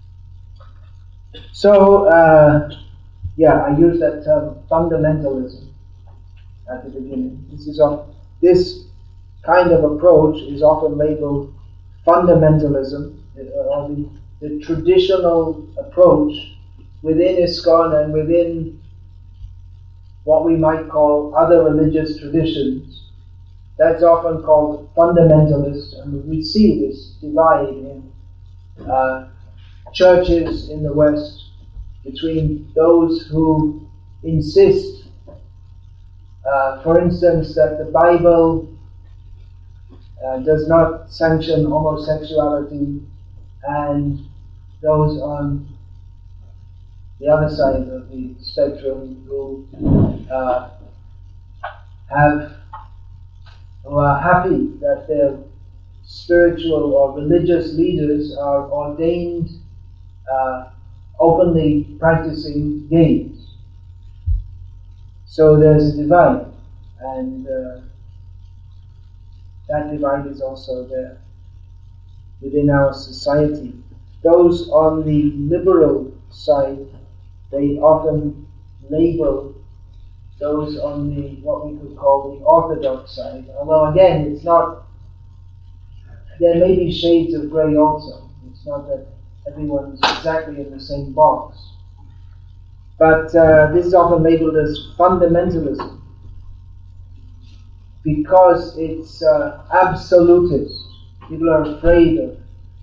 So, uh, yeah, I use that term fundamentalism at the beginning. This is a, this kind of approach is often labeled fundamentalism, or the, the traditional approach within ISKCON and within what we might call other religious traditions. That's often called fundamentalist, and we see this divide in uh, churches in the West between those who insist, uh, for instance, that the Bible uh, does not sanction homosexuality, and those on the other side of the spectrum who uh, have who are happy that their spiritual or religious leaders are ordained uh, openly practicing gays. So there's a divide, and uh, that divide is also there within our society. Those on the liberal side, they often label those on the what we could call the orthodox side, although again it's not, there may be shades of grey also. It's not that everyone's exactly in the same box. But uh, this is often labeled as fundamentalism because it's uh, absolutist. People are afraid of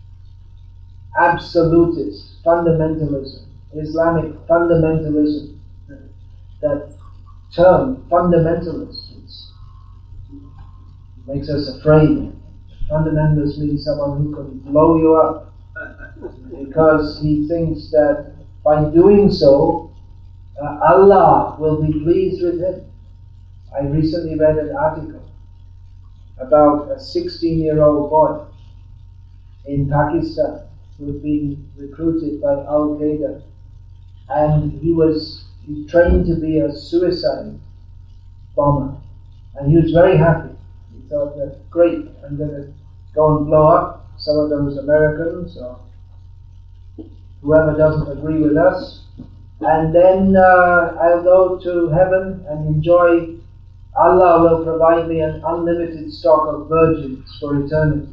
absolutist fundamentalism, Islamic fundamentalism. That term, fundamentalist, it's, makes us afraid. Fundamentalist means someone who can blow you up, because he thinks that by doing so, uh, Allah will be pleased with him. I recently read an article about a sixteen-year-old boy in Pakistan who had been recruited by Al-Qaeda, and he was he trained to be a suicide bomber, and he was very happy. He thought that, great, I'm going to go and blow up some of those Americans or whoever doesn't agree with us, and then uh, I'll go to heaven and enjoy, Allah will provide me an unlimited stock of virgins for eternity.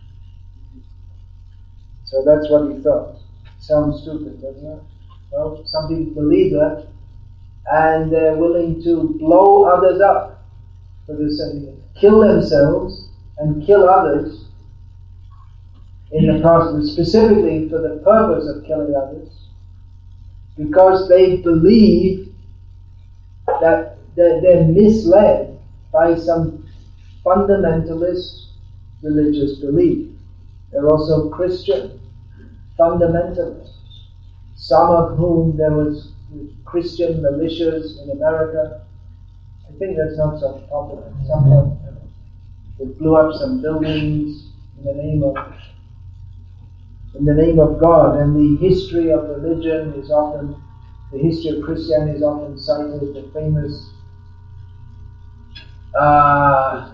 So that's what he thought. Sounds stupid, doesn't it? Well, some people believe that, and they're willing to blow others up for this, and kill themselves and kill others in the process, specifically for the purpose of killing others, because they believe that they're, they're misled by some fundamentalist religious belief. They're also Christian fundamentalists, some of whom there was Christian militias in America. I think that's not so popular. Some They blew up some buildings in the name of in the name of God. And the history of religion is often, the history of Christianity is often cited, the famous uh,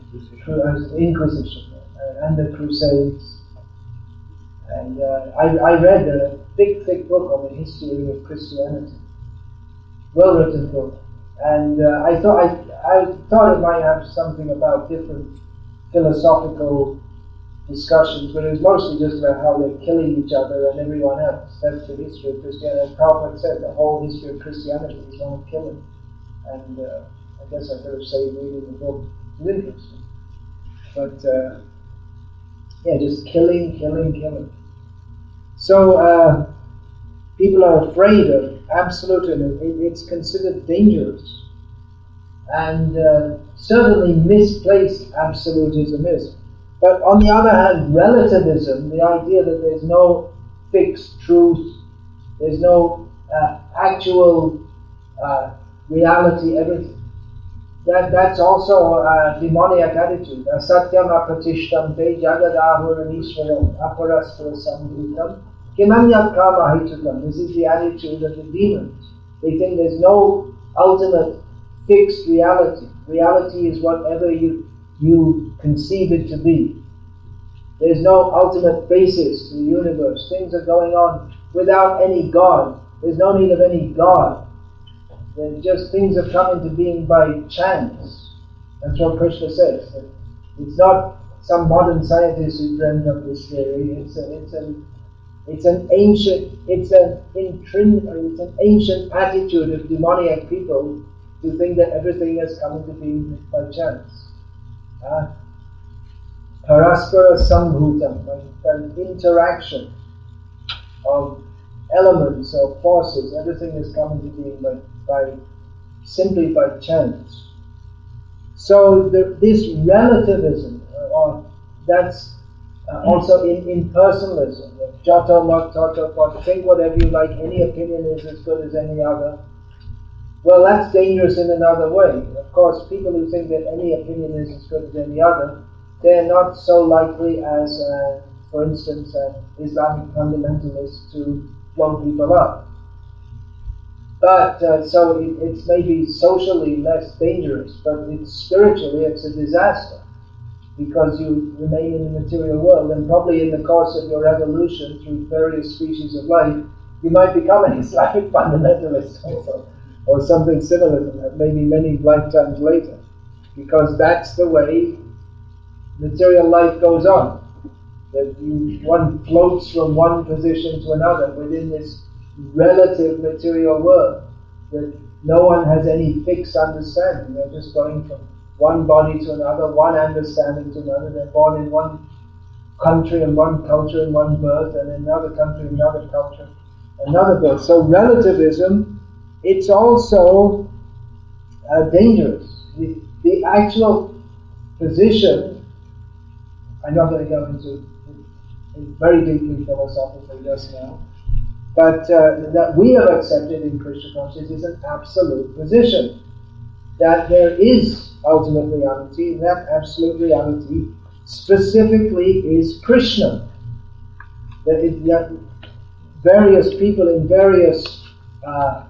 Inquisition uh, and the Crusades. And uh, I, I read a big, thick book on the history of Christianity, well-written book, and uh, I thought I, I thought it might have something about different philosophical discussions, but it was mostly just about how they're killing each other and everyone else. That's the history of Christianity. As Prabhupada said, the whole history of Christianity is one of killing. And uh, I guess I could have saved reading the book. It's interesting. But uh, yeah, just killing, killing, killing. So uh, people are afraid of absolutism. It, it's considered dangerous. And uh, certainly misplaced absolutism is. But on the other hand, relativism, the idea that there's no fixed truth, there's no uh, actual uh, reality, everything, that, that's also a demoniac attitude. Asatyam apratishtamte jagadahuram ishvaram aparastra samdhutam kimanyat kama hitukam. This is the attitude of the demons. They think there's no ultimate fixed reality. Reality is whatever you you conceive it to be. There's no ultimate basis to the universe. Things are going on without any God. There's no need of any God. There's just things have come into being by chance. That's what Krishna says. It's not some modern scientist who dreamed up this theory. It's a, it's an it's an ancient it's an intrin, it's an ancient attitude of demoniac people to think that everything has come into being by chance. Uh, Paraspara sambhutam, an interaction of elements, of forces, everything has come into being by, by simply by chance. So the, this relativism, uh, or that's uh, also in impersonalism, jata mat tata pat, think whatever you like, any opinion is as good as any other. Well, that's dangerous in another way. Of course, people who think that any opinion is as good as any other, they're not so likely as, uh, for instance, uh, Islamic fundamentalists to blow people up. But, uh, so it, it's maybe socially less dangerous, but it's spiritually it's a disaster, because you remain in the material world, and probably in the course of your evolution through various species of life, you might become an Islamic fundamentalist also, or something similar to that, maybe many lifetimes later, because that's the way material life goes on. That you, one floats from one position to another within this relative material world. That no one has any fixed understanding. They're just going from one body to another, one understanding to another. They're born in one country and one culture and one birth, and in another country, another culture, another birth. So relativism, it's also uh, dangerous. The, the actual position, I'm not going to go into it very deeply philosophically just now, but uh, that we have accepted in Krishna consciousness is an absolute position. That there is ultimate reality, and that absolute reality specifically is Krishna. That, it, that various people in various uh,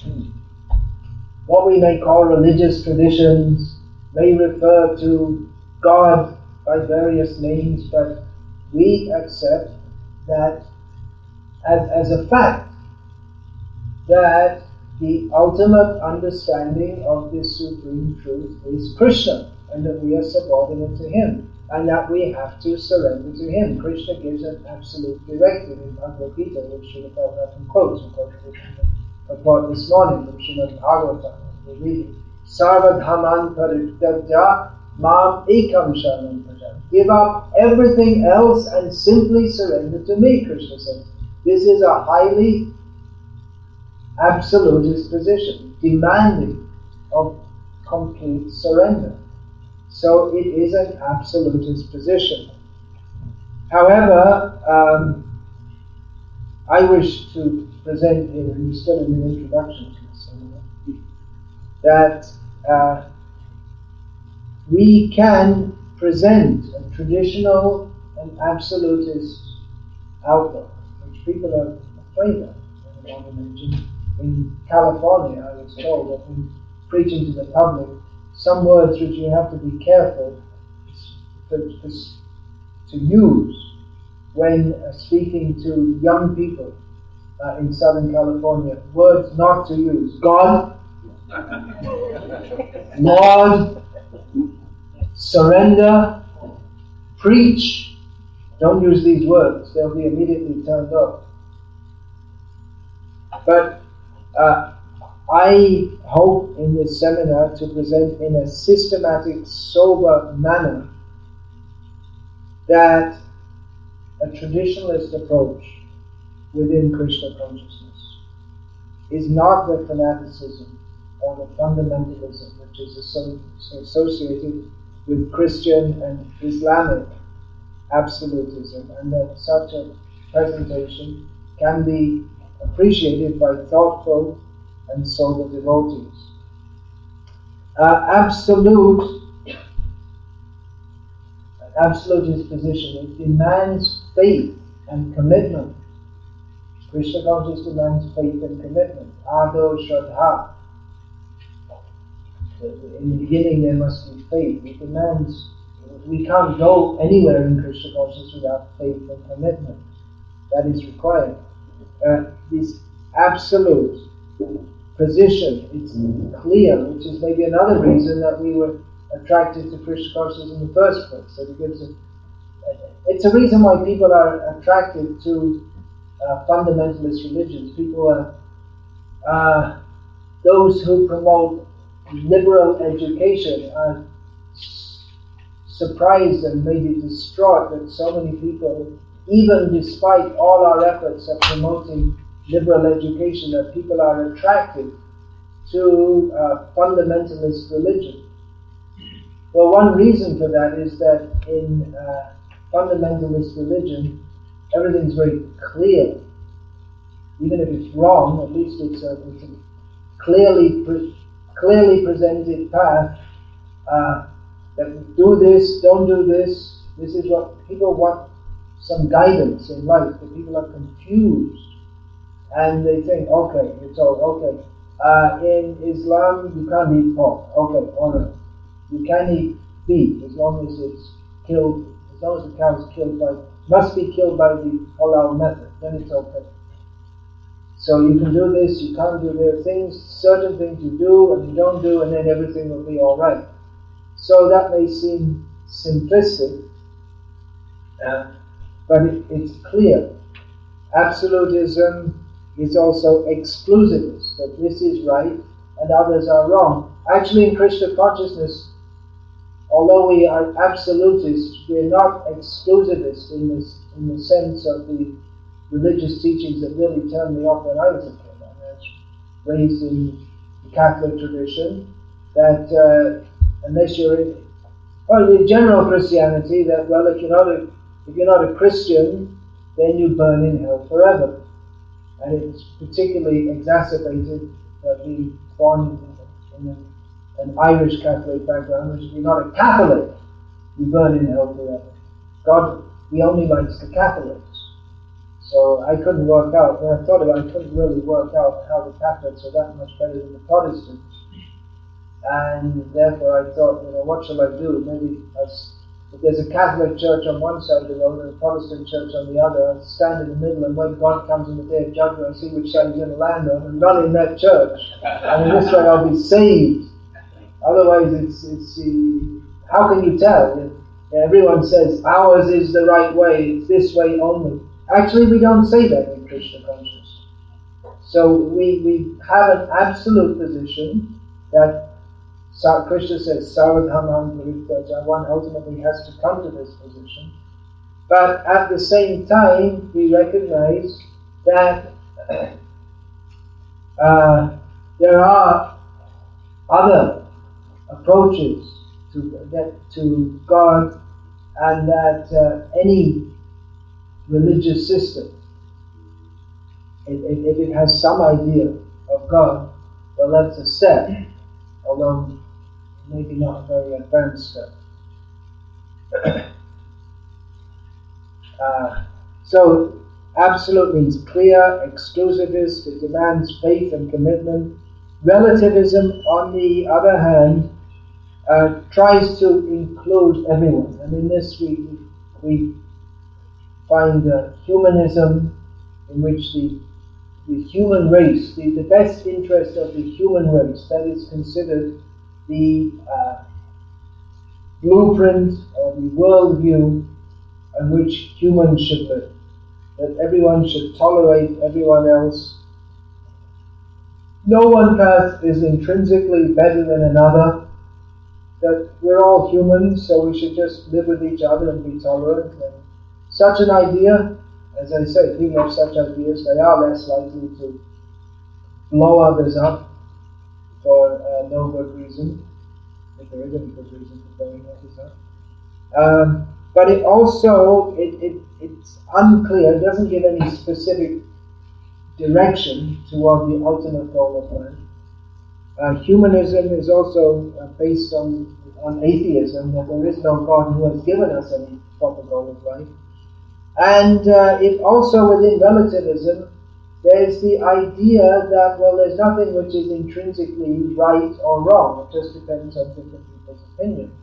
what we may call religious traditions may refer to God by various names, but we accept that as, as a fact that the ultimate understanding of this supreme truth is Krishna, and that we are subordinate to Him, and that we have to surrender to Him. Krishna gives an absolute directive in Bhagavad Gita, which Srila Prabhupada quotes, which I brought this morning from Srimad Bhagavatam. We're reading, Sarvadhaman parityaja mam ekam sharanam praja. Give up everything else and simply surrender to me, Krishna says. This is a highly absolutist position, demanding of complete surrender. So it is an absolutist position. However, um, I wish to present here, and you're still in the introduction to this, that uh, we can present a traditional and absolutist outlook, which people are afraid of in the modern age. In California, I was told that when preaching to the public, some words which you have to be careful to, to, to use when uh, speaking to young people uh, in Southern California. Words not to use: God, Lord, surrender, preach. Don't use these words; they'll be immediately turned off. But uh, I hope in this seminar to present in a systematic, sober manner that a traditionalist approach within Krishna consciousness is not the fanaticism or the fundamentalism which is associated with Christian and Islamic absolutism, and that such a presentation can be appreciated by thoughtful and sober devotees. Uh, absolute, absolutist position, it demands faith and commitment. Krishna consciousness demands faith and commitment. Ado Shraddha. In the beginning there must be faith. It demands, we can't go anywhere in Krishna consciousness without faith and commitment. That is required. Uh, this absolute position, it's clear, which is maybe another reason that we were attracted to Krishna consciousness in the first place. So it gives a, it's a reason why people are attracted to uh, fundamentalist religions. People are uh, those who promote liberal education are s- surprised and maybe distraught that so many people, even despite all our efforts at promoting liberal education, that people are attracted to uh, fundamentalist religion. Well, one reason for that is that in uh, fundamentalist religion, everything's very clear. Even if it's wrong, at least it's a, it's a clearly pre- clearly presented path. Uh, that do this, don't do this. This is what people want. Some guidance in life. The people are confused and they think, okay, it's all okay. Uh, in Islam, you can't eat pork. Okay, all right. You can eat beef as long as it's killed, as long as the cow is killed by, must be killed by the halal method. Then it's okay. So you can do this, you can't do there are things, certain things you do and you don't do, and then everything will be all right. So that may seem simplistic. Uh, But it, it's clear. Absolutism is also exclusivist, that this is right and others are wrong. Actually, in Krishna consciousness, although we are absolutists, we're not exclusivists in this, in the sense of the religious teachings that really turned me off when I was a kid. I was raised in the Catholic tradition, that uh, unless you're in, well, in general Christianity, that, well, if you're not a If you're not a Christian, then you burn in hell forever. And it's particularly exacerbated uh, being born in a, an Irish Catholic background, which if you're not a Catholic, you burn in hell forever. God, He only likes the Catholics. So I couldn't work out, when I thought about it, I couldn't really work out how the Catholics are that much better than the Protestants. And therefore I thought, you know, what shall I do? Maybe I'll if there's a Catholic church on one side of the road and a Protestant church on the other, I'll stand in the middle and when God comes in the day of judgment, I'll see which side He's going to land on and run in that church. And in this way I'll be saved. Otherwise, it's, it's uh, how can you tell? Everyone says, ours is the right way, it's this way only. Actually, we don't say that in Krishna consciousness. So we, we have an absolute position that Krishna says, Sarvadhamam Parityajya, one ultimately has to come to this position. But at the same time, we recognize that uh, there are other approaches to, that, to God, and that uh, any religious system, if, if it has some idea of God, well, that's a step, although maybe not a very advanced step. uh, so, absolute means clear, exclusivist, it demands faith and commitment. Relativism, on the other hand, uh, tries to include everyone. And in this we, we find uh, humanism, in which the, the human race, the, the best interest of the human race, that is considered the uh, blueprint or the worldview on which humans should live. That everyone should tolerate everyone else. No one path is intrinsically better than another. That we're all humans, so we should just live with each other and be tolerant. And such an idea, as I say, people have such ideas, they are less likely to blow others up for uh, no good reason, if there is any good reason for blowing others up. Um, but it also, it, it it's unclear, it doesn't give any specific direction toward the ultimate goal of life. Uh, humanism is also uh, based on, on atheism, that there is no God who has given us any proper goal of life. And uh, it also, within relativism, there's the idea that, well, there's nothing which is intrinsically right or wrong, it just depends on different people's opinions.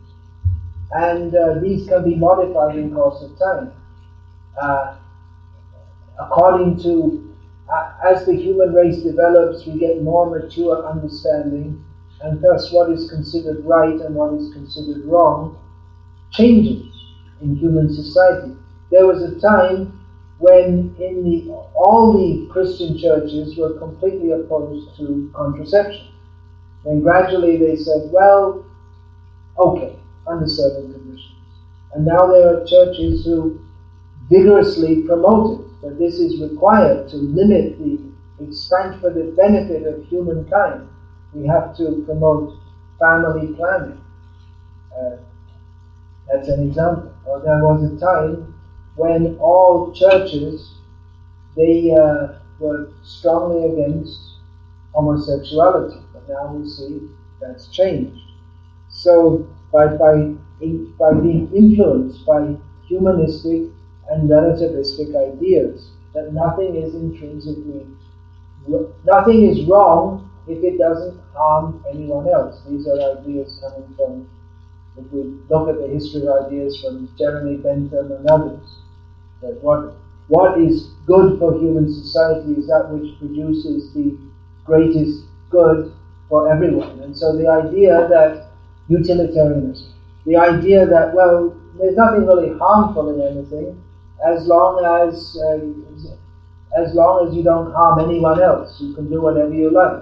And uh, these can be modified in course of time. Uh, according to, uh, as the human race develops, we get more mature understanding, and thus what is considered right and what is considered wrong changes in human society. There was a time when in the all the Christian churches were completely opposed to contraception. Then gradually they said, well, okay, under certain conditions. And now there are churches who vigorously promote it, that this is required to limit the expansion for the benefit of humankind. We have to promote family planning. Uh, that's an example. Or there was a time when all churches, they uh, were strongly against homosexuality, but now we see that's changed. So by by by being influenced by humanistic and relativistic ideas, that nothing is intrinsically, nothing is wrong if it doesn't harm anyone else. These are ideas coming from, if we look at the history of ideas from Jeremy Bentham and others, that what what is good for human society is that which produces the greatest good for everyone. And so the idea that utilitarianism, the idea that, well, there's nothing really harmful in anything, as long as uh, as long as you don't harm anyone else, you can do whatever you like.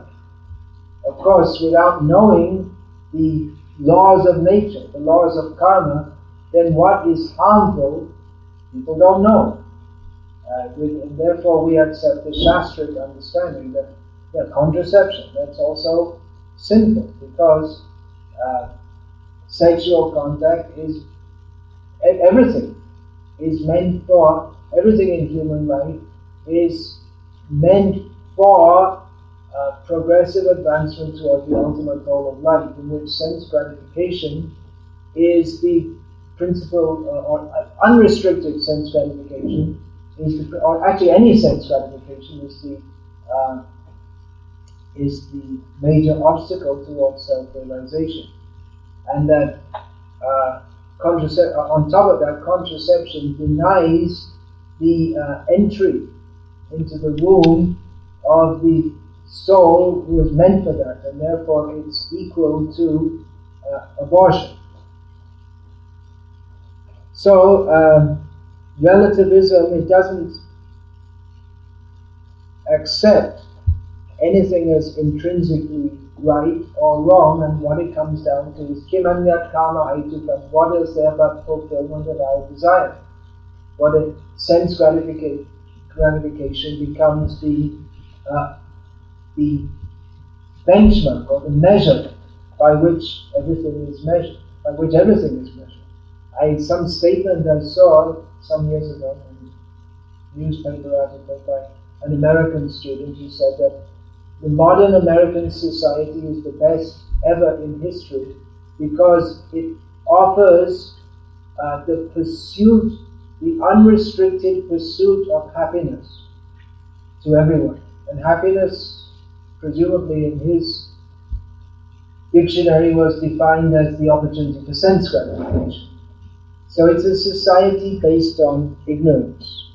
Of course, without knowing the laws of nature, the laws of karma, then what is harmful, people don't know. Uh, and therefore we accept the Shastric understanding that yeah, contraception, that's also sinful, because uh, sexual contact is everything is meant for, everything in human life is meant for uh, progressive advancement toward the ultimate goal of life, in which sense gratification is the principle, uh, or unrestricted sense gratification is the, or actually any sense gratification is the uh, is the major obstacle towards self-realization, and that uh, contracep- on top of that, contraception denies the uh, entry into the womb of the soul who is meant for that, and therefore it's equal to uh, abortion. So um, relativism, it doesn't accept anything as intrinsically right or wrong, and what it comes down to is kimanyat karma aitukam, what is there but fulfillment of our desire. What a sense gratification, gratification becomes the uh, the benchmark or the measure by which everything is measured, by which everything is measured. I some statement I saw some years ago in a newspaper article by an American student who said that the modern American society is the best ever in history because it offers uh, the pursuit, the unrestricted pursuit of happiness to everyone. And happiness, presumably in his dictionary, was defined as the opportunity for sense gratification. So it's a society based on ignorance.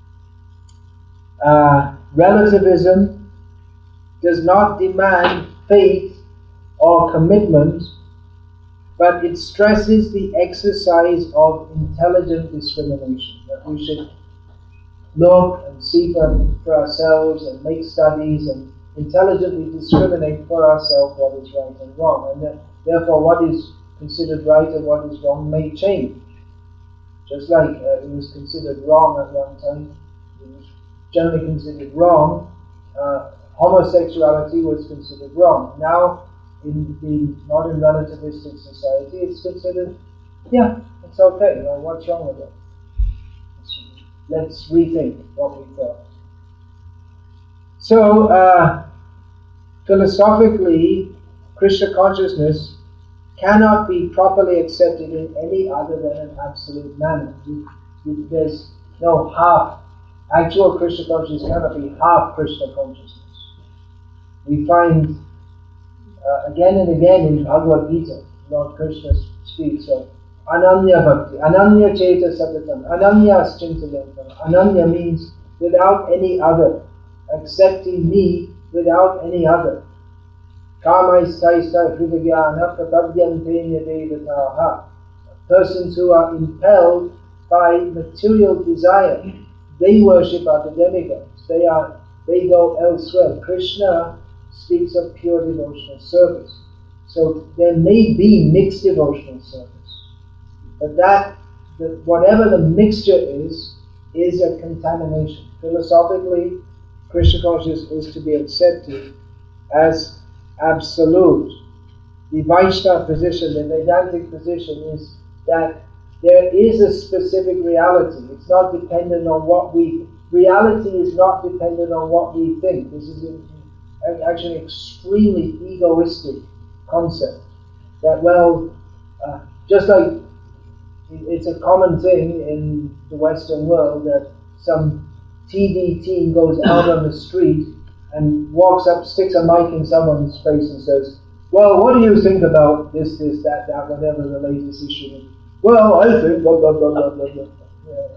Uh, relativism does not demand faith or commitment, but it stresses the exercise of intelligent discrimination, that we should look and see for, for ourselves and make studies and intelligently discriminate for ourselves what is right and wrong. And that, therefore what is considered right and what is wrong may change. Just like uh, it was considered wrong at one time, it was generally considered wrong, uh, homosexuality was considered wrong. Now, in the modern relativistic society, it's considered, yeah, it's okay, well, what's wrong with it? Let's rethink what we thought. So, uh, philosophically, Krishna consciousness cannot be properly accepted in any other than an absolute manner. There's no half. Actual Krishna consciousness cannot be half Krishna consciousness. We find uh, again and again in Bhagavad Gita, Lord Krishna speaks of Ananya Bhakti, Ananya Cheta Satatam, Ananya Aschintayantam. Ananya means without any other, accepting me without any other. Kamaisthaista hridagyana prapadyante nyadevataha. Persons who are impelled by material desire, they worship other demigods. They are, they go elsewhere. Krishna speaks of pure devotional service. So there may be mixed devotional service, but that, the, whatever the mixture is, is a contamination. Philosophically, Krishna consciousness is to be accepted as absolute. The Vaishnava position, the Vedantic position, is that there is a specific reality. It's not dependent on what we... Reality is not dependent on what we think. This is a, actually an extremely egoistic concept. That, well, uh, just like it's a common thing in the Western world that some T V team goes out on the street and walks up, sticks a mic in someone's face and says, well, what do you think about this, this, that, that, whatever the latest issue is? Well, I think blah, blah, blah, blah, blah, blah. Yeah.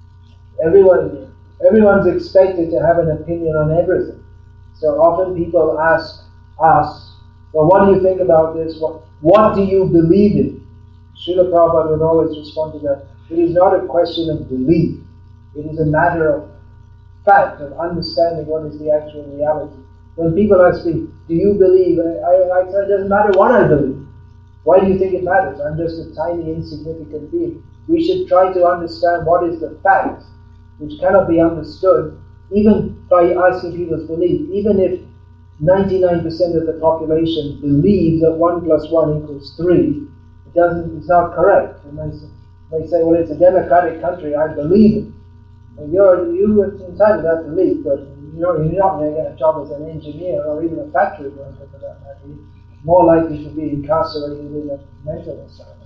Everyone, everyone's expected to have an opinion on everything. So often people ask us, well, what do you think about this? What, what do you believe in? Srila Prabhupada would always respond to that. It is not a question of belief. It is a matter of fact, of understanding what is the actual reality. When people ask me, do you believe? I, I say, it doesn't matter what I believe. Why do you think it matters? I'm just a tiny, insignificant being. We should try to understand what is the fact, which cannot be understood, even by asking people's belief. Even if ninety-nine percent of the population believes that one plus one equals three, it doesn't, it's not correct. And they say, they say, well, it's a democratic country, I believe it. Well, you're, you are entitled to that belief, but you know, you're not going to get a job as an engineer or even a factory worker for that matter. You're more likely to be incarcerated in a mental asylum.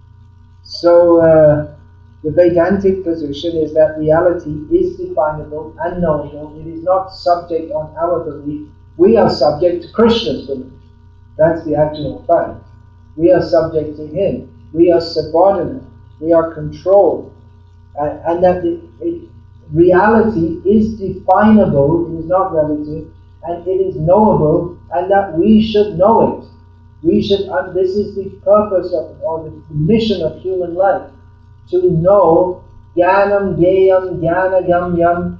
So, uh, the Vedantic position is that reality is definable and knowable. It is not subject on our belief. We are subject to Krishna's belief. That's the actual fact. We are subject to Him. We are subordinate. We are controlled. Uh, and that the, it, reality is definable, it is not relative, and it is knowable, and that we should know it. We should, uh, this is the purpose of, or the mission of human life, to know Jnanam Gyayam Jnana Gamyam.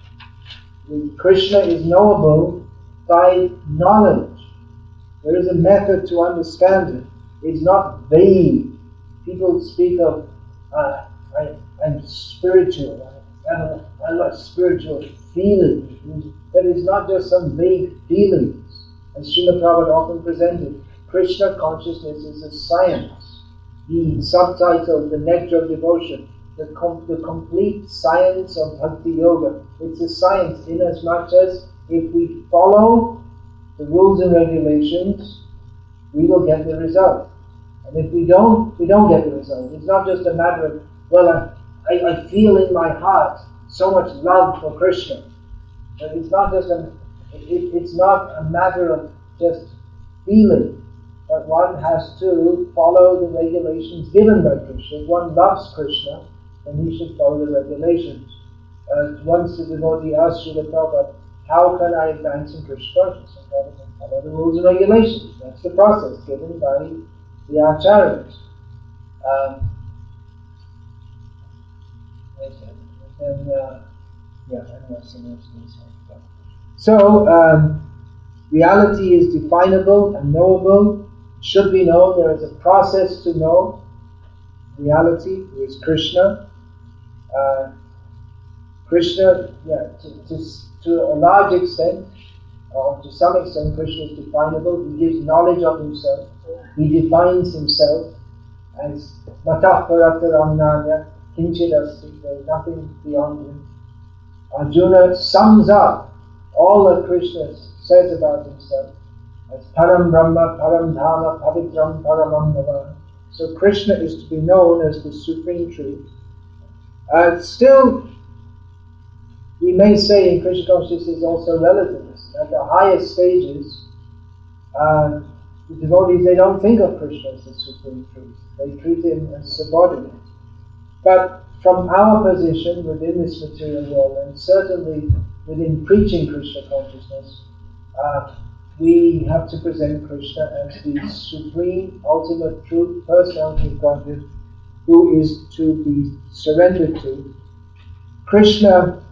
Krishna is knowable by knowledge. There is a method to understand it. It's not vague. People speak of, uh, I, I'm spiritual, I, I, don't know, I like spiritual feelings. But it's not just some vague feelings. As Srila Prabhupada often presented, Krishna consciousness is a science. The subtitle, The Nectar of Devotion, the, com- the complete science of Bhakti Yoga. It's a science in as much as if we follow the rules and regulations, we will get the result. And if we don't, we don't get the result. It's not just a matter of, well, I, I, I feel in my heart so much love for Krishna. But it's not just a, it, it's not a matter of just feeling. But one has to follow the regulations given by Krishna. If one loves Krishna, then he should follow the regulations. Uh, once the devotee asked Srila Prabhupada, how can I advance in Krishna consciousness? And Prabhupada said, follow the rules and regulations. That's the process given by the acharyas. Um, and, uh, yeah, anyway, so, um, reality is definable and knowable, should be known. There is a process to know reality, who is Krishna. Uh, Krishna, yeah, to, to, to a large extent, or to some extent, Krishna is definable. He gives knowledge of himself. He defines himself as Matah Parataramnanya, Kinchidasti, there is nothing beyond him. Arjuna sums up all that Krishna says about himself as Param Brahma, Param Dhamma, Pavitram, Paramam Bhava. So Krishna is to be known as the Supreme Truth. Uh, still, we may say in Krishna consciousness is also relativist. At the highest stages, uh, the devotees, they don't think of Krishna as the Supreme Truth. They treat him as subordinate. But from our position within this material world, and certainly within preaching Krishna consciousness, uh, we have to present Krishna as the supreme, ultimate truth, personality of Godhead, who is to be surrendered to. Krishna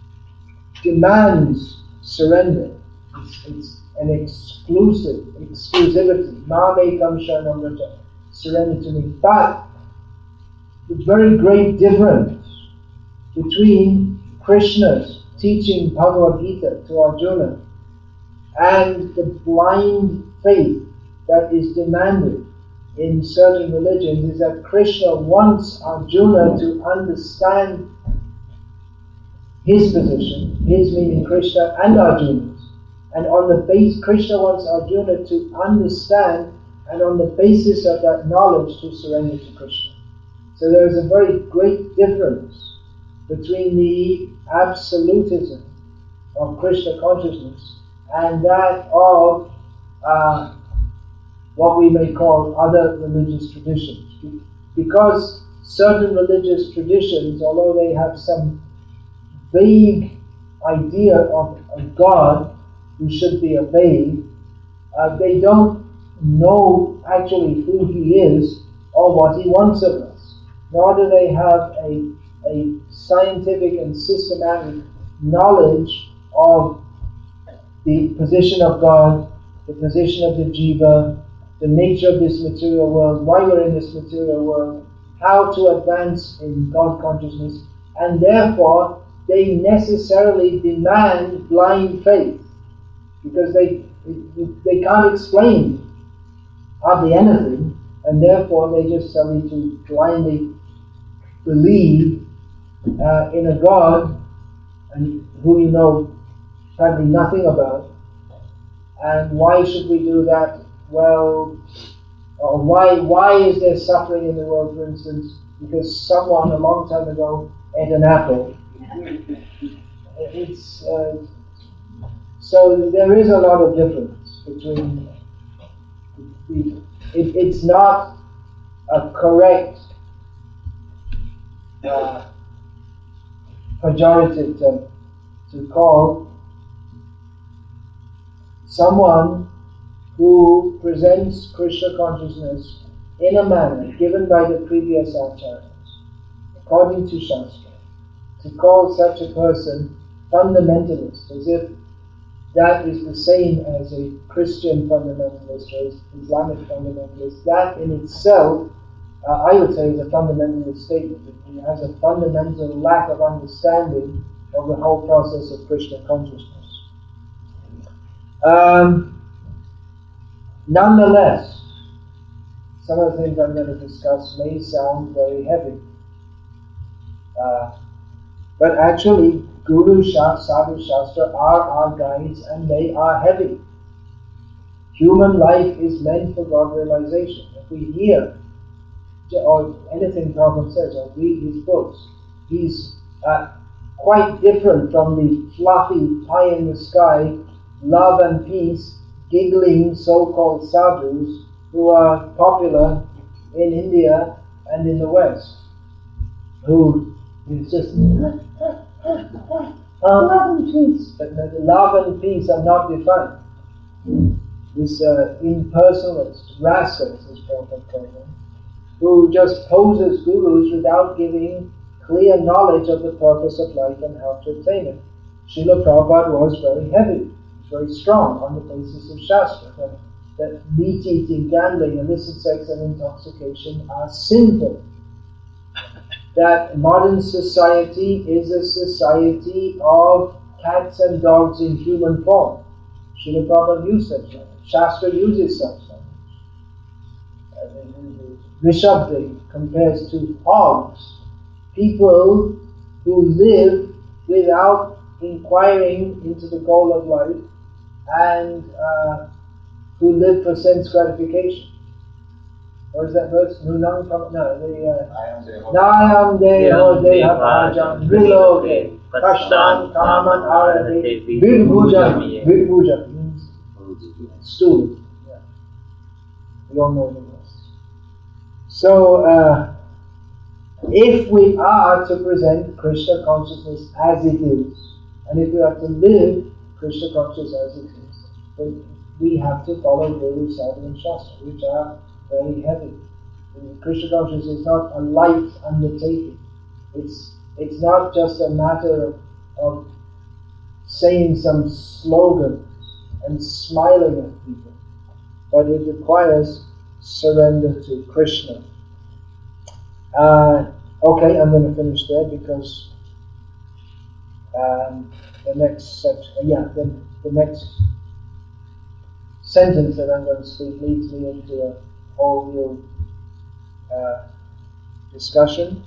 demands surrender. It's, it's an exclusive, exclusivity. Mamekam Sharanam Vraja. Surrender to me. But the very great difference between Krishna's teaching Bhagavad Gita to Arjuna and the blind faith that is demanded in certain religions is that Krishna wants Arjuna to understand his position, his meaning Krishna and Arjuna's. And on the base, Krishna wants Arjuna to understand, and on the basis of that knowledge to surrender to Krishna. So there is a very great difference between the absolutism of Krishna consciousness and that of uh, what we may call other religious traditions. Because certain religious traditions, although they have some vague idea of a God who should be obeyed, uh, they don't know actually who he is or what he wants of us. Nor do they have a, a scientific and systematic knowledge of the position of God, the position of the jiva, the nature of this material world, why we're in this material world, how to advance in God consciousness, and therefore they necessarily demand blind faith, because they they can't explain hardly anything, and therefore they just need to blindly believe uh, in a God and who you know probably nothing about. And why should we do that? Well, or why why is there suffering in the world, for instance? Because someone a long time ago ate an apple. It's uh, so there is a lot of difference between the, it, it's not a correct uh, pejorative to, to call someone who presents Krishna consciousness in a manner given by the previous acharyas, according to Shastra, to call such a person fundamentalist, as if that is the same as a Christian fundamentalist or Islamic fundamentalist. That in itself, uh, I would say, is a fundamentalist statement. It has a fundamental lack of understanding of the whole process of Krishna consciousness. Um, nonetheless, some of the things I'm going to discuss may sound very heavy. Uh, but actually, Guru, Shastra, Sadhu, Shastra are our guides, and they are heavy. Human life is meant for God realization. If we hear or anything Prabhupada says or read his books, he's uh, quite different from the fluffy pie in the sky, love and peace, giggling so-called sadhus who are popular in India and in the West, who is just oh, love and peace, but the love and peace are not defined. This uh, impersonalist, rascals, as Prabhupada called them, who just pose as gurus without giving clear knowledge of the purpose of life and how to attain it. Srila Prabhupada was very heavy, very strong on the basis of Shastra, that, that meat eating, gambling, illicit sex and intoxication are sinful. That modern society is a society of cats and dogs in human form. Srila Prabhupada used such language. Shastra uses such language. Rishabdev compares to hogs, people who live without inquiring into the goal of life and uh, who live for sense gratification. What is that verse? Nunam kam no, the Nayam deho deha bhajam vriloke kashtan kaman arate virbuja. Virbuja means stool. Yeah. We all know the verse. So, uh, if we are to present Krishna consciousness as it is, and if we are to live Krishna consciousness as it is, then we have to follow Guru, Sadhu and Shastra, which are very heavy. Krishna consciousness is not a light undertaking. It's it's not just a matter of, of saying some slogans and smiling at people, but it requires surrender to Krishna. Uh, okay, I'm going to finish there because um, the next section, yeah, the, the next sentence that I'm going to speak leads me into a whole new uh, discussion.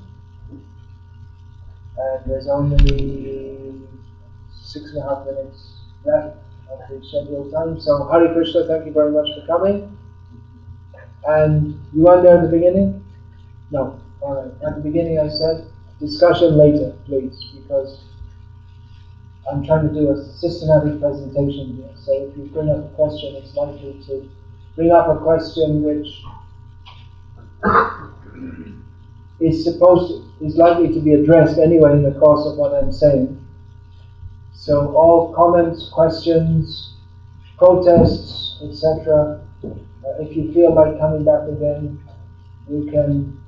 And there's only six and a half minutes left of the scheduled time. So, Hare Krishna, thank you very much for coming. And you weren't there at the beginning? No. Alright. At the beginning I said, discussion later, please, because I'm trying to do a systematic presentation here. So if you bring up a question, it's likely to bring up a question which is supposed to, is likely to be addressed anyway in the course of what I'm saying. So all comments, questions, protests, et cetera, uh, if you feel like coming back again, you can